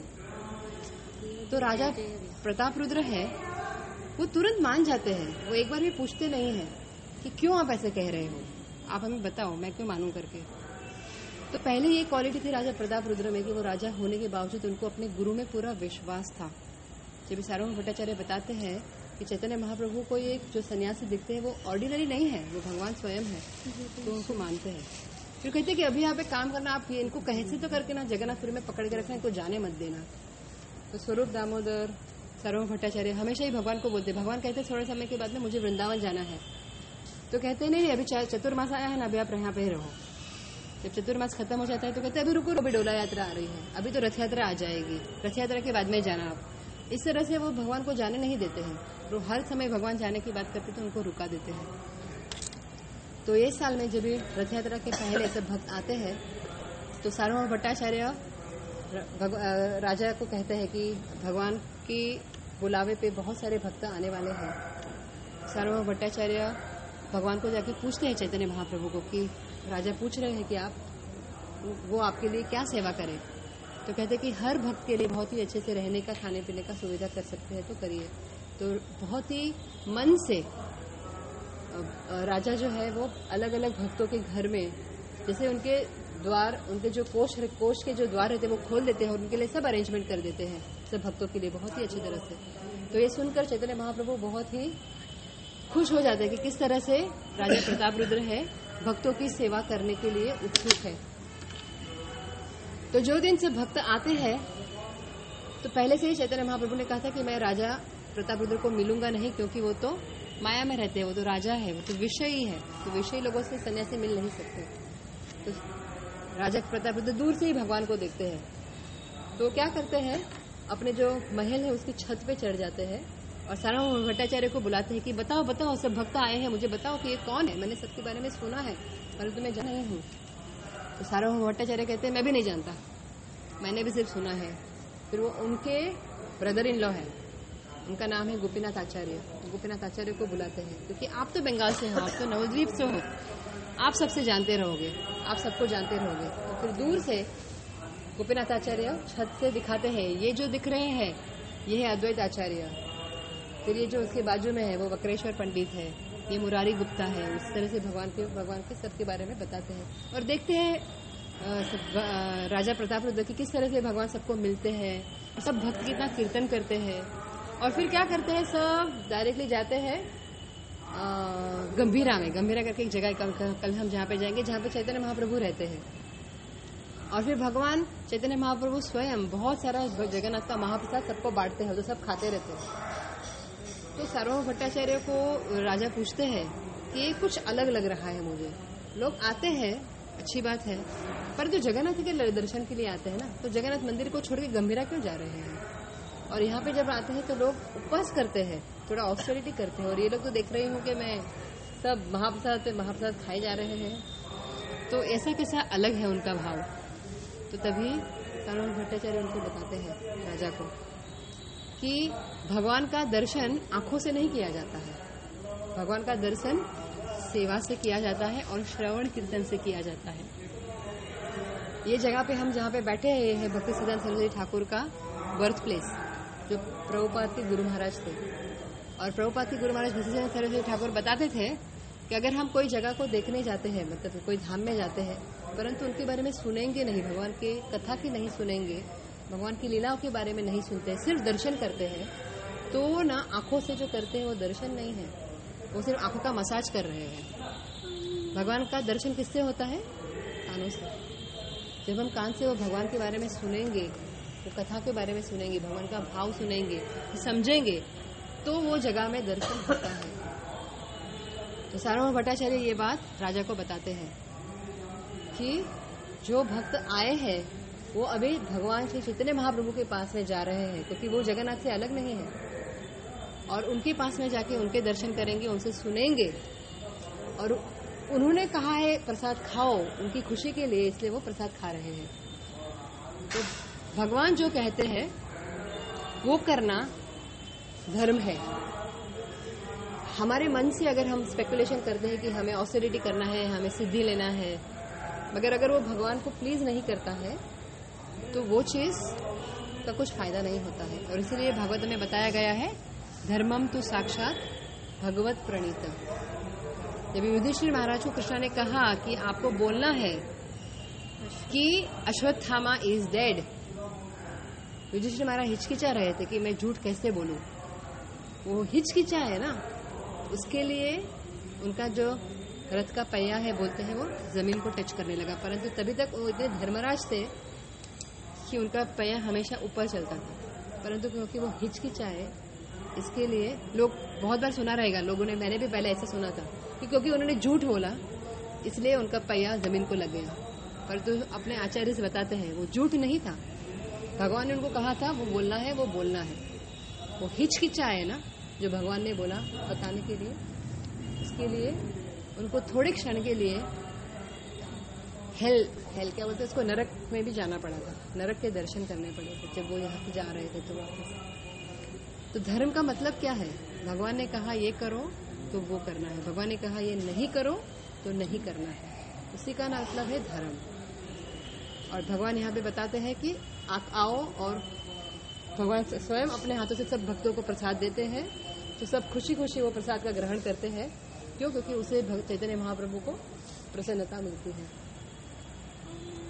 तो राजा प्रताप रुद्र है वो तुरंत मान जाते हैं, वो एक बार भी पूछते नहीं है कि क्यों आप ऐसे कह रहे हो, आप हमें बताओ मैं क्यों मानूं करके। तो पहले ये क्वालिटी थी राजा प्रताप रुद्र में कि वो राजा होने के बावजूद उनको अपने गुरु में पूरा विश्वास था। जब सार्वभौम भट्टाचार्य बताते हैं कि चैतन्य महाप्रभु को ये जो सन्यासी दिखते हैं वो ऑर्डिनरी नहीं है, वो भगवान स्वयं है, तो उनको मानते हैं। फिर कहते हैं कि अभी यहाँ पे काम करना, आप इनको कैसे तो करके ना जगन्नाथपुरी में पकड़ के रखना, इनको जाने मत देना। तो स्वरूप दामोदर सार्वभौम भट्टाचार्य हमेशा ही भगवान को बोलते, भगवान कहते हैं थोड़े समय के बाद में मुझे वृंदावन जाना है। तो कहते नहीं अभी चतुर्मास आया है ना, अभी आप यहाँ पे रहो। जब चतुर्मास खत्म हो जाता है तो कहते अभी रुको, अभी डोला यात्रा आ रही है, अभी तो रथ यात्रा आ जाएगी, रथ यात्रा के बाद में जाना आप। इस तरह से वो भगवान को जाने नहीं देते हैं, तो हर समय भगवान जाने की बात करते तो उनको रुका देते हैं। तो ये साल में जब रथ यात्रा के पहले सब भक्त आते हैं तो सार्वभौम भट्टाचार्य राजा को कहते हैं कि भगवान की बुलावे पे बहुत सारे भक्त आने वाले हैं। सार्वभौम भट्टाचार्य भगवान को जाके पूछते हैं चैतन्य महाप्रभु को कि राजा पूछ रहे हैं कि आप वो आपके लिए क्या सेवा करें। तो कहते कि हर भक्त के लिए बहुत ही अच्छे से रहने का, खाने पीने का सुविधा कर सकते हैं तो करिए। तो बहुत ही मन से राजा जो है वो अलग अलग भक्तों के घर में, जैसे उनके द्वार, उनके जो कोष कोष के जो द्वार रहते हैं वो खोल देते हैं और उनके लिए सब अरेंजमेंट कर देते हैं सब भक्तों के लिए बहुत ही अच्छी तरह से। तो ये सुनकर चैतन्य महाप्रभु बहुत ही खुश हो जाते हैं कि किस तरह से राजा प्रताप रुद्र है भक्तों की सेवा करने के लिए उत्सुक है। तो जो दिन से भक्त आते हैं तो पहले से ही चैतन्य महाप्रभु ने कहा था कि मैं राजा प्रताप रुद्र को मिलूंगा नहीं, क्योंकि वो तो माया में रहते हैं, वो तो राजा है, वो तो विषयी है, तो विषयी लोगों से सन्यासी मिल नहीं सकते। तो राजा प्रताप रुद्र दूर से ही भगवान को देखते हैं, तो क्या करते हैं, अपने जो महल है उसकी छत पे चढ़ जाते हैं और सार्वभौम भट्टाचार्य को बुलाते हैं कि बताओ बताओ सब भक्त आए हैं, मुझे बताओ कि ये कौन है, मैंने सबके बारे में सुना है परंतु मैं जान नहीं हूँ। तो सार्वभौम भट्टाचार्य कहते हैं मैं भी नहीं जानता, मैंने भी सिर्फ सुना है। फिर वो उनके ब्रदर इन लॉ है, उनका नाम है गोपीनाथ आचार्य, गोपीनाथ आचार्य को बुलाते हैं क्योंकि आप तो बंगाल से हो, आप तो नवद्वीप से हो, आप सबसे जानते रहोगे, आप सबको जानते रहोगे। तो फिर दूर से गोपीनाथ आचार्य छत से दिखाते हैं, ये जो दिख रहे हैं ये है अद्वैत आचार्य, फिर ये जो उसके बाजू में है वो वक्रेश्वर पंडित है, ये मुरारी गुप्ता है। इस तरह से भगवान के भगवान के सबके बारे में बताते हैं और देखते हैं राजा प्रताप रुद्र की किस तरह से भगवान सबको मिलते हैं, सब भक्त कितना कीर्तन करते हैं। और फिर क्या करते हैं, सब डायरेक्टली जाते हैं गंभीरा में, गंभीरा करके एक जगह कल, कल हम जहाँ पे जाएंगे जहाँ पे चैतन्य महाप्रभु रहते हैं। और फिर भगवान चैतन्य महाप्रभु स्वयं बहुत सारा जगन्नाथ का महाप्रसाद सबको बांटते हैं, तो सब खाते रहते हैं। तो सार्वभौम भट्टाचार्य को राजा पूछते हैं कि ये कुछ अलग लग रहा है मुझे, लोग आते हैं अच्छी बात है, पर जो जगन्नाथ के दर्शन के लिए आते हैं ना, तो जगन्नाथ मंदिर को छोड़ के गंभीरा क्यों जा रहे हैं? और यहाँ पे जब आते हैं तो लोग उपवास करते हैं, थोड़ा ऑस्टेरिटी करते हैं, और ये लोग तो देख रही हूँ कि मैं सब महाप्रसाद पे महाप्रसाद खाए जा रहे हैं, तो ऐसा कैसा अलग है उनका भाव। तो तभी सार्वभौम भट्टाचार्य उनको बताते हैं राजा को कि भगवान का दर्शन आंखों से नहीं किया जाता है, भगवान का दर्शन सेवा से किया जाता है और श्रवण कीर्तन से किया जाता है। ये जगह पे हम जहाँ पे बैठे हैं भक्ति सिद्धांत सरस्वती ठाकुर का बर्थ प्लेस, जो प्रभुपाद के गुरु महाराज थे। और प्रभुपाद के गुरु महाराज भक्ति सिद्धांत सरस्वती ठाकुर बताते थे कि अगर हम कोई जगह को देखने जाते हैं, मतलब कोई धाम में जाते हैं, परंतु उनके बारे में सुनेंगे नहीं, भगवान के कथा की नहीं सुनेंगे, भगवान की लीलाओं के बारे में नहीं सुनते, सिर्फ दर्शन करते हैं, तो ना आंखों से जो करते हैं वो दर्शन नहीं है, वो सिर्फ आंखों का मसाज कर रहे हैं। भगवान का दर्शन किससे होता है? कानों से। जब हम कान से वो भगवान के बारे में सुनेंगे, वो कथा के बारे में सुनेंगे, भगवान का भाव सुनेंगे, समझेंगे, तो वो जगह में दर्शन होता है। तो सार्वभौम भट्टाचार्य ये बात राजा को बताते हैं कि जो भक्त आए हैं वो अभी भगवान श्री चैतन्य महाप्रभु के पास में जा रहे हैं, क्योंकि वो जगन्नाथ से अलग नहीं है, और उनके पास में जाके उनके दर्शन करेंगे, उनसे सुनेंगे, और उन्होंने कहा है प्रसाद खाओ उनकी खुशी के लिए, इसलिए वो प्रसाद खा रहे हैं। तो भगवान जो कहते हैं वो करना धर्म है। हमारे मन से अगर हम स्पेकुलेशन करते हैं कि हमें ऑस्टेरिटी करना है, हमें सिद्धि लेना है, मगर अगर वो भगवान को प्लीज नहीं करता है तो वो चीज का कुछ फायदा नहीं होता है। और इसीलिए भागवत में बताया गया है धर्मम तो साक्षात भगवत प्रणीतम। जब युधिष्ठिर महाराज को कृष्ण ने कहा कि आपको बोलना है कि अश्वत्थामा इज डेड, युधिष्ठिर महाराज हिचकिचा रहे थे कि मैं झूठ कैसे बोलूं। वो हिचकिचा है ना, उसके लिए उनका जो रथ का पहिया है बोलते हैं वो जमीन को टच करने लगा, परंतु तभी तक वो इतने धर्मराज थे कि उनका पहिया हमेशा ऊपर चलता था, परंतु क्योंकि वो हिचकिचा है इसके लिए लोग बहुत बार सुना रहेगा, लोगों ने, मैंने भी पहले ऐसा सुना था कि क्योंकि उन्होंने झूठ बोला इसलिए उनका पहिया जमीन को लग गया। परंतु तो अपने आचार्य से बताते हैं वो झूठ नहीं था, भगवान ने उनको कहा था वो बोलना है वो बोलना है। वो हिचकिचा है ना जो भगवान ने बोला बताने के लिए, उसके लिए उनको थोड़े क्षण के लिए हेल हेल क्या बोलते उसको, नरक में भी जाना पड़ा था, नरक के दर्शन करने पड़े थे जब वो यहाँ से जा रहे थे। तो वापस तो धर्म का मतलब क्या है? भगवान ने कहा ये करो तो वो करना है, भगवान ने कहा ये नहीं करो तो नहीं करना है, उसी का मतलब है धर्म। और भगवान यहाँ पे बताते हैं कि आप आओ, और भगवान स्वयं अपने हाथों से सब भक्तों को प्रसाद देते हैं, तो सब खुशी खुशी वो प्रसाद का ग्रहण करते हैं। क्यों? क्योंकि उसे चैतन्य महाप्रभु को प्रसन्नता मिलती है।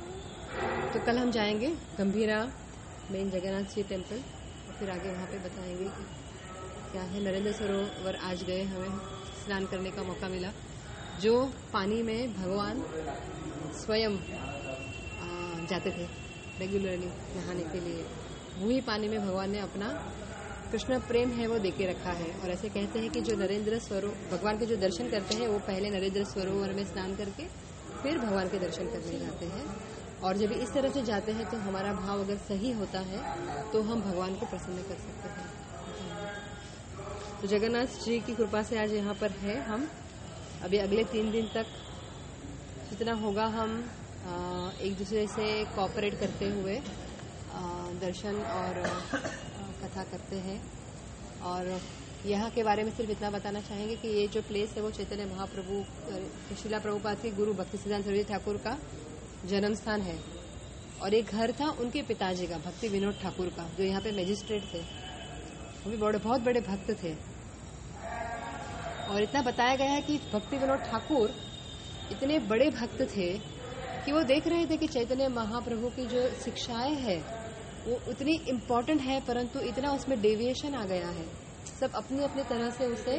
तो कल हम जाएंगे गंभीरा मेन जगन्नाथ जी टेम्पल और फिर आगे वहाँ पे बताएंगे कि क्या है। नरेंद्र सरोवर आज गए, हमें स्नान करने का मौका मिला। जो पानी में भगवान स्वयं जाते थे रेगुलरली नहाने के लिए, वही पानी में भगवान ने अपना कृष्ण प्रेम है वो देके रखा है। और ऐसे कहते हैं कि जो नरेंद्र सरोवर भगवान के जो दर्शन करते हैं वो पहले नरेंद्र सरोवर में स्नान करके फिर भगवान के दर्शन करने जाते हैं। और जब इस तरह से जाते हैं तो हमारा भाव अगर सही होता है तो हम भगवान को प्रसन्न कर सकते हैं। तो जगन्नाथ जी की कृपा से आज यहाँ पर है। हम अभी अगले तीन दिन तक जितना होगा हम एक दूसरे से कोऑपरेट करते हुए दर्शन और कथा करते हैं। और यहाँ के बारे में सिर्फ इतना बताना चाहेंगे कि ये जो प्लेस है वो चैतन्य महाप्रभु शिला प्रभुपाद के गुरु भक्ति सिद्धांत सरस्वती ठाकुर का जन्म स्थान है। और एक घर था उनके पिताजी का, भक्ति विनोद ठाकुर का, जो यहाँ पे मैजिस्ट्रेट थे। वो भी बड़े बहुत बड़े भक्त थे। और इतना बताया गया है कि भक्ति विनोद ठाकुर इतने बड़े भक्त थे कि वो देख रहे थे कि चैतन्य महाप्रभु की जो शिक्षाएं हैं वो उतनी इम्पोर्टेंट है, परंतु इतना उसमें डेविएशन आ गया है। सब अपनी अपनी तरह से उसे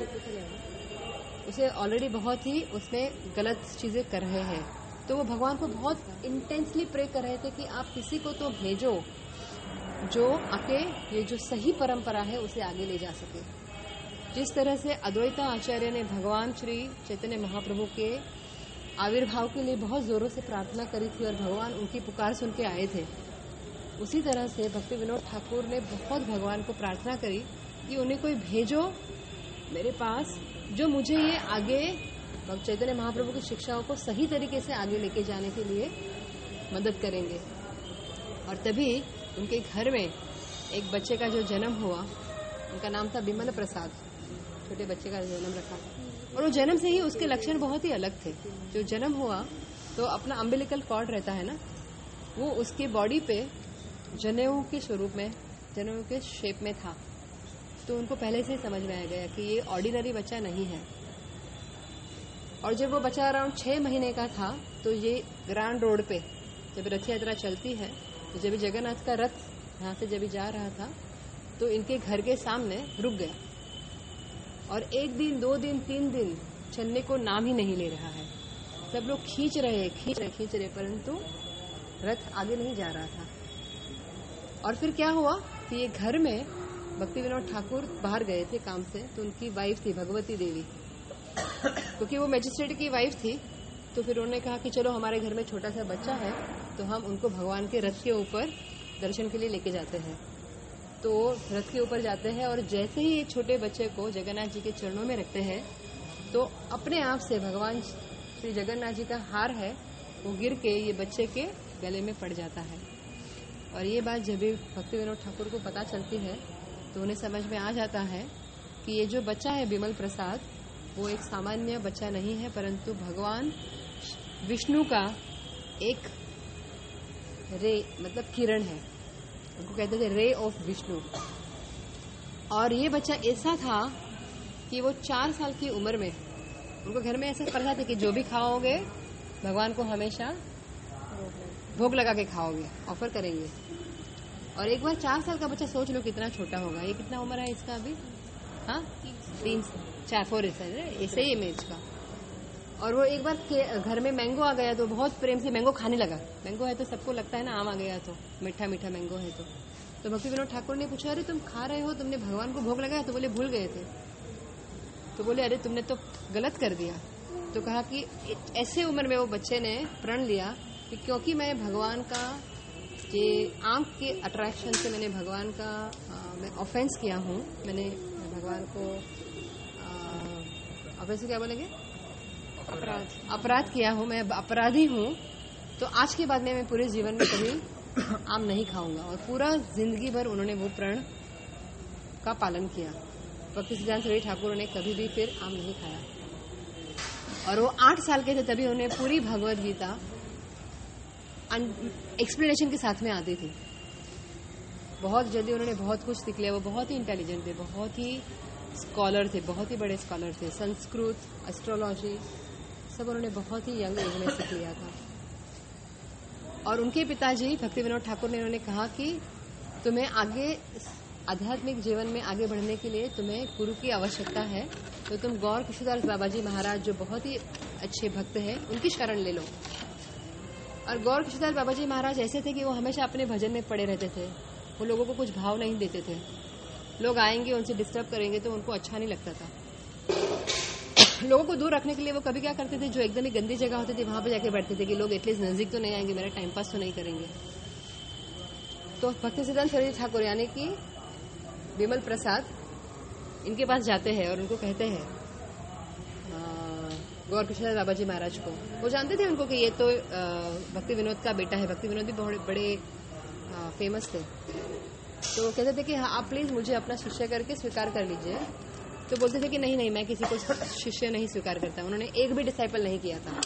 उसे ऑलरेडी बहुत ही उसमें गलत चीजें कर रहे हैं। तो वो भगवान को बहुत इंटेंसली प्रे कर रहे थे कि आप किसी को तो भेजो जो आके ये जो सही परंपरा है उसे आगे ले जा सके। जिस तरह से अद्वैता आचार्य ने भगवान श्री चैतन्य महाप्रभु के आविर्भाव के लिए बहुत जोरों से प्रार्थना करी थी और भगवान उनकी पुकार सुन के आए थे, उसी तरह से भक्ति विनोद ठाकुर ने बहुत भगवान को प्रार्थना करी कि उन्हें कोई भेजो मेरे पास जो मुझे ये आगे चैतन्य महाप्रभु की शिक्षाओं को सही तरीके से आगे लेके जाने के लिए मदद करेंगे। और तभी उनके घर में एक बच्चे का जो जन्म हुआ, उनका नाम था बिमल प्रसाद, छोटे बच्चे का जन्म रखा। और वो जन्म से ही उसके लक्षण बहुत ही अलग थे। जो जन्म हुआ तो अपना अम्बिलिकल कॉर्ड रहता है ना, वो उसकी बॉडी पे जनेऊ के स्वरूप में, जनेऊ के शेप में था। तो उनको पहले से ही समझ में आ गया कि ये ऑर्डिनरी बच्चा नहीं है। और जब वो बच्चा अराउंड छह महीने का था तो ये ग्रांड रोड पे जब रथ यात्रा चलती है, तो जब जगन्नाथ का रथ यहाँ से जब जा रहा था तो इनके घर के सामने रुक गया। और एक दिन, दो दिन, तीन दिन चलने को नाम ही नहीं ले रहा है। सब लोग खींच रहे खींच रहे खींच रहे परंतु रथ आगे नहीं जा रहा था। और फिर क्या हुआ कि ये घर में भक्ति विनोद ठाकुर बाहर गए थे काम से, तो उनकी वाइफ थी भगवती देवी, क्योंकि वो मैजिस्ट्रेट की वाइफ थी। तो फिर उन्होंने कहा कि चलो हमारे घर में छोटा सा बच्चा है तो हम उनको भगवान के रथ के ऊपर दर्शन के लिए लेके जाते हैं। तो रथ के ऊपर जाते हैं और जैसे ही एक छोटे बच्चे को जगन्नाथ जी के चरणों में रखते हैं तो अपने आप से भगवान श्री जगन्नाथ जी का हार है वो गिर के ये बच्चे के गले में पड़ जाता है। और ये बात जब भी भक्ति विनोद ठाकुर को पता चलती है तो उन्हें समझ में आ जाता है कि ये जो बच्चा है बिमल प्रसाद, वो एक सामान्य बच्चा नहीं है, परंतु भगवान विष्णु का एक रे मतलब किरण है। उनको कहते थे रे ऑफ विष्णु। और ये बच्चा ऐसा था कि वो चार साल की उम्र में उनको घर में ऐसा प्रथा थी कि जो भी खाओगे भगवान को हमेशा भोग लगा के खाओगे, ऑफर करेंगे। और एक बार चार साल का बच्चा, सोच लो कितना छोटा होगा। ये कितना उम्र है इसका अभी? हाँ, तीन चार फोर ऐसे ही इमेज का। और वो एक बार घर में मैंगो आ गया तो बहुत प्रेम से मैंगो खाने लगा। मैंगो है तो सबको लगता है ना, आम आ गया तो मीठा मीठा मैंगो है तो तो भक्ति विनोद ठाकुर ने पूछा, अरे तुम खा रहे हो, तुमने भगवान को भोग लगाया? तो बोले भूल गए थे। तो बोले अरे तुमने तो गलत कर दिया। तो कहा कि ऐसे उम्र में वो बच्चे ने प्रण लिया कि क्योंकि मैं भगवान का ये आंख के अट्रैक्शन से मैंने भगवान का आ, मैं ऑफेंस किया हूँ, मैंने भगवान को ऑफेंस क्या बोलेंगे, अपराध अपराध किया हूँ, मैं अपराधी हूँ। तो आज के बाद में मैं पूरे जीवन में कभी आम नहीं खाऊंगा। और पूरा जिंदगी भर उन्होंने वो प्रण का पालन किया। भक्ति सिद्धांत सरस्वती ठाकुर ने कभी भी फिर आम नहीं खाया। और वो आठ साल के थे तभी उन्हें पूरी भगवद गीता एक्सप्लेनेशन के साथ में आती थी। बहुत जल्दी उन्होंने बहुत कुछ सीख लिया। वो बहुत ही इंटेलिजेंट थे, बहुत ही स्कॉलर थे, बहुत ही बड़े स्कॉलर थे। संस्कृत, एस्ट्रोलॉजी सब उन्होंने बहुत ही यंग एज में सीख लिया था। और उनके पिताजी भक्ति विनोद ठाकुर ने उन्होंने कहा कि तुम्हें आगे आध्यात्मिक जीवन में आगे बढ़ने के लिए तुम्हें गुरु की आवश्यकता है, तो तुम गौर किशोरदास बाबा जी महाराज जो बहुत ही अच्छे भक्त हैं उनकी शरण ले लो। और गौर किशोरदास बाबा जी महाराज ऐसे थे कि वो हमेशा अपने भजन में पड़े रहते थे, वो लोगों को कुछ भाव नहीं देते थे। लोग आएंगे उनसे डिस्टर्ब करेंगे तो उनको अच्छा नहीं लगता था। लोगों को दूर रखने के लिए वो कभी क्या करते थे, जो एकदम ही गंदी जगह होती थी वहां पे जाके बैठते थे कि लोग एटलीस्ट नजदीक तो नहीं आएंगे, मेरा टाइम पास तो नहीं करेंगे। तो भक्ति सिद्धांत सरस्वती ठाकुर यानी कि विमल प्रसाद इनके पास जाते हैं और उनको कहते हैं गौर किशोर बाबा जी महाराज को। वो जानते थे उनको कि ये तो भक्ति विनोद का बेटा है, भक्ति विनोद भी बहुत बड़े आ, फेमस थे। तो वो कहते थे कि हाँ आप प्लीज मुझे अपना शिष्य करके स्वीकार कर लीजिए। तो बोलते थे कि नहीं नहीं मैं किसी को शिष्य नहीं स्वीकार करता। उन्होंने एक भी डिसाइपल नहीं किया था।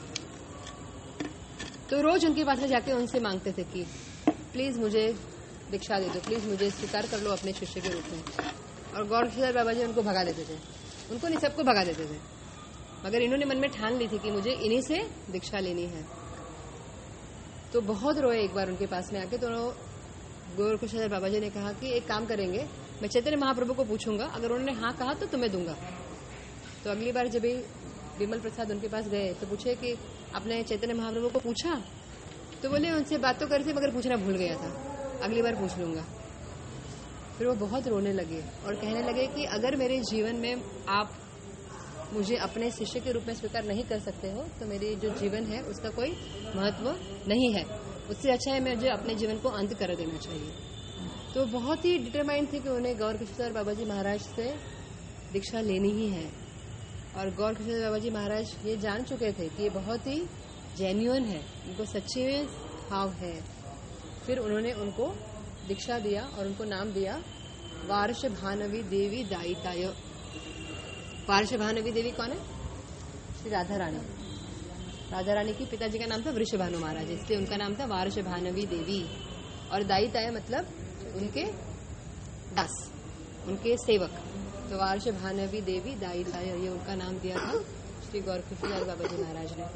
तो रोज उनके पास में जाके उनसे मांगते थे कि प्लीज मुझे दीक्षा दे दो, प्लीज मुझे स्वीकार कर लो अपने शिष्य के रूप में। और गौर किशोर बाबा जी उनको भगा देते थे, उनको नहीं सबको भगा देते थे। मगर इन्होंने मन में ठान ली थी कि मुझे इन्हीं से दीक्षा लेनी है। तो बहुत रोए एक बार उनके पास में आके। तो गौर किशोर बाबा जी ने कहा कि एक काम करेंगे, मैं चैतन्य महाप्रभु को पूछूंगा, अगर उन्होंने हाँ कहा तो तुम्हें दूंगा। तो अगली बार जब विमल प्रसाद उनके पास गए तो पूछे कि आपने चैतन्य महाप्रभु को पूछा? तो बोले उनसे बात तो करी थी मगर पूछना भूल गया था, अगली बार पूछ लूंगा। फिर वो बहुत रोने लगे और कहने लगे कि अगर मेरे जीवन में आप मुझे अपने शिष्य के रूप में स्वीकार नहीं कर सकते हो तो मेरी जो जीवन है उसका कोई महत्व नहीं है, उससे अच्छा है मुझे अपने जीवन को अंत कर देना चाहिए। तो बहुत ही डिटरमाइंड थे कि उन्हें गौर किशोर बाबा जी महाराज से दीक्षा लेनी ही है। और गौर किशोर बाबा जी महाराज ये जान चुके थे कि ये बहुत ही जेन्युइन है, उनको सच्चे भाव है। फिर उन्होंने उनको दीक्षा दिया और उनको नाम दिया वार्ष भानवी देवी दायिताय। वार्ष भानवी देवी कौन है? श्री राधा रानी। राधा रानी की पिताजी का नाम था वृषभानु महाराज, इसलिए उनका नाम था वार्ष भानवी देवी। और दायिताय मतलब उनके दास, उनके सेवक। तो वार्ष भानवी देवी दायिताय ये उनका नाम दिया था श्री गौर किशोर बाबा जी महाराज ने।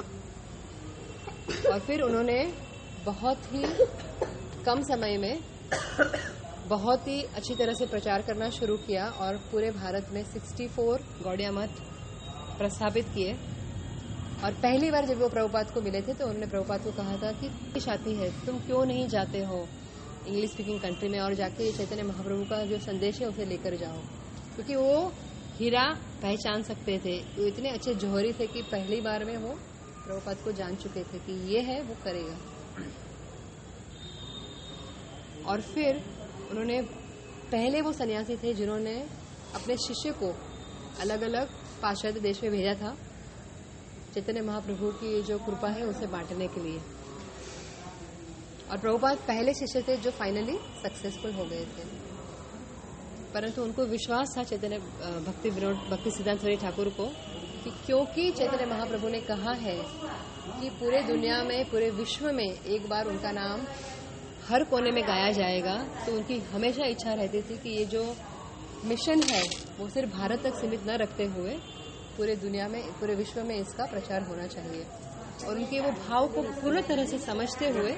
और फिर उन्होंने बहुत ही कम समय में बहुत ही अच्छी तरह से प्रचार करना शुरू किया और पूरे भारत में चौंसठ गौड़िया मठ प्रस्थापित किए। और पहली बार जब वो प्रभुपाद को मिले थे तो उन्होंने प्रभुपाद को कहा था कि शादी है, तुम क्यों नहीं जाते हो इंग्लिश स्पीकिंग कंट्री में और जाके चैतन्य महाप्रभु का जो संदेश है उसे लेकर जाओ। क्योंकि वो हीरा पहचान सकते थे, वो इतने अच्छे जौहरी थे कि पहली बार में वो प्रभुपाद को जान चुके थे कि ये है वो करेगा। और फिर उन्होंने पहले वो सन्यासी थे जिन्होंने अपने शिष्य को अलग अलग पाश्चात्य देश में भेजा था चैतन्य महाप्रभु की जो कृपा है उसे बांटने के लिए। और प्रभुपाद पहले शिष्य थे जो फाइनली सक्सेसफुल हो गए थे। परंतु उनको विश्वास था चैतन्य भक्ति विनोद भक्ति सिद्धांत सरस्वती ठाकुर को कि क्योंकि चैतन्य महाप्रभु ने कहा है कि पूरे दुनिया में पूरे विश्व में एक बार उनका नाम हर कोने में गाया जाएगा, तो उनकी हमेशा इच्छा रहती थी कि ये जो मिशन है वो सिर्फ भारत तक सीमित न रखते हुए पूरे दुनिया में पूरे विश्व में इसका प्रचार होना चाहिए। और उनके वो भाव को पूर्ण तरह से समझते हुए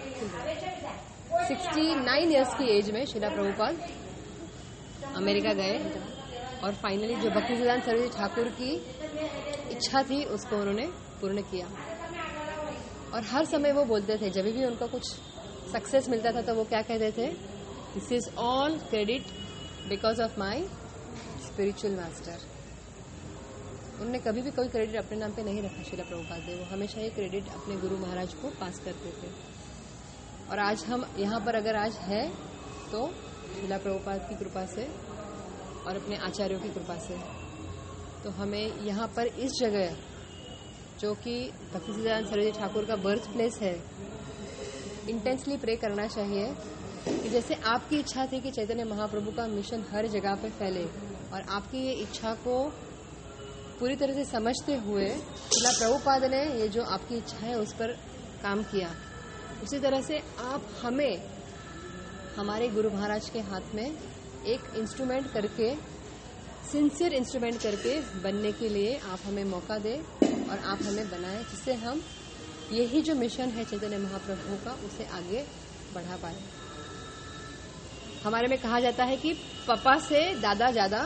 उनहत्तर इयर्स की एज में श्रीला प्रभुपाद अमेरिका गए और फाइनली जो भक्ति सिद्धांत सरस्वती ठाकुर की इच्छा थी उसको उन्होंने पूर्ण किया। और हर समय वो बोलते थे, जब भी उनका कुछ सक्सेस मिलता था तो वो क्या कहते थे, this is all credit because of my spiritual master. उन्होंने कभी भी कोई क्रेडिट अपने नाम पे नहीं रखा श्रीला प्रभुपाद ने, वो हमेशा ये क्रेडिट अपने गुरु महाराज को पास करते थे। और आज हम यहाँ पर अगर आज है तो श्रीला प्रभुपाद की कृपा से और अपने आचार्यों की कृपा से। तो हमें यहाँ पर इस जगह जो कि भक्ति सिद्धांत सरस्वती ठाकुर का बर्थ प्लेस है इंटेंसली प्रे करना चाहिए कि जैसे आपकी इच्छा थी कि चैतन्य महाप्रभु का मिशन हर जगह पे फैले और आपकी ये इच्छा को पूरी तरह से समझते हुए श्रीला प्रभुपाद ने ये जो आपकी इच्छा है उस पर काम किया, उसी तरह से आप हमें हमारे गुरु महाराज के हाथ में एक इंस्ट्रूमेंट करके सिंसियर इंस्ट्रूमेंट करके बनने के लिए आप हमें मौका दें और आप हमें बनाएं, जिससे हम यही जो मिशन है चैतन्य महाप्रभु का उसे आगे बढ़ा पाए। हमारे में कहा जाता है कि पापा से दादा ज्यादा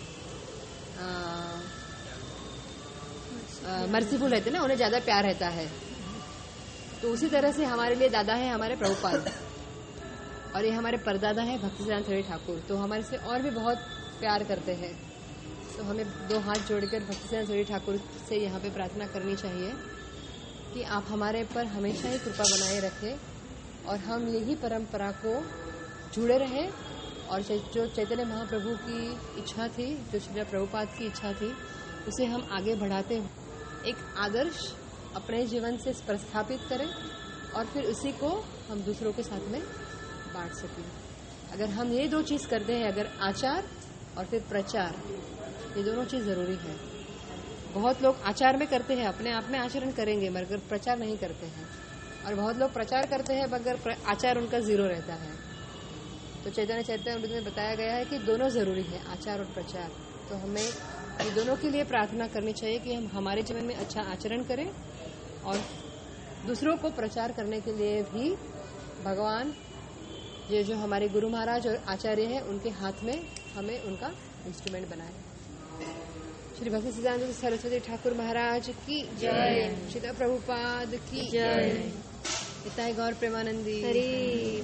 मर्सीफुल रहते ना, उन्हें ज्यादा प्यार रहता है। तो उसी तरह से हमारे लिए दादा है हमारे प्रभुपाद, और ये हमारे परदादा है भक्तिसिद्धांत सरस्वती ठाकुर। तो हमारे से और भी बहुत प्यार करते हैं। तो हमें दो हाथ जोड़कर भक्तिसिद्धांत सरस्वती ठाकुर से यहाँ पे प्रार्थना करनी चाहिए कि आप हमारे पर हमेशा ही कृपा बनाए रखें और हम यही परंपरा को जुड़े रहें। और जो चैतन्य महाप्रभु की इच्छा थी, जो श्री प्रभुपाद की इच्छा थी, उसे हम आगे बढ़ाते एक आदर्श अपने जीवन से प्रस्थापित करें और फिर उसी को हम दूसरों के साथ में बांट सकें। अगर हम ये दो चीज करते हैं, अगर आचार और फिर प्रचार, ये दोनों चीज जरूरी है। बहुत लोग आचार में करते हैं, अपने आप में आचरण करेंगे मगर प्रचार नहीं करते हैं, और बहुत लोग प्रचार करते हैं मगर आचार उनका जीरो रहता है। तो चैतन्य चैतन्य में बताया गया है कि दोनों जरूरी है, आचार और प्रचार। तो हमें ये दोनों के लिए प्रार्थना करनी चाहिए कि हम हमारे जीवन में अच्छा आचरण करें और दूसरों को प्रचार करने के लिए भी भगवान, ये जो हमारे गुरु महाराज और आचार्य हैं, उनके हाथ में हमें उनका इंस्ट्रूमेंट बनाए। श्री भक्ति सिद्धांत सरस्वती ठाकुर महाराज की जय, श्री प्रभुपाद की जय, पिता गौर प्रेमानंदी हरि।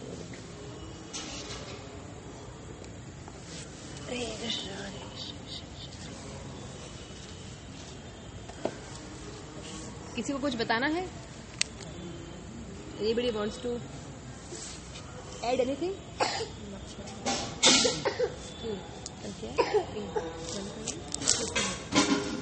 किसी को कुछ बताना है? Anybody wants to add anything? Okay.